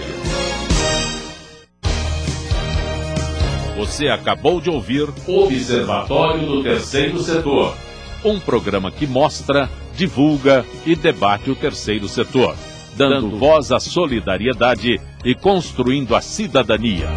Você acabou de ouvir Observatório do Terceiro Setor, um programa que mostra, divulga e debate o terceiro setor, dando voz à solidariedade e construindo a cidadania.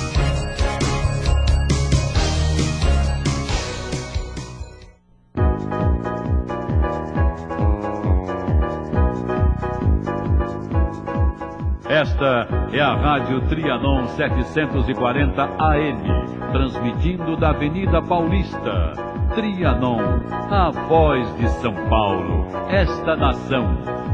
Esta é a Rádio Trianon setecentos e quarenta A M, transmitindo da Avenida Paulista. Trianon, a voz de São Paulo, esta nação.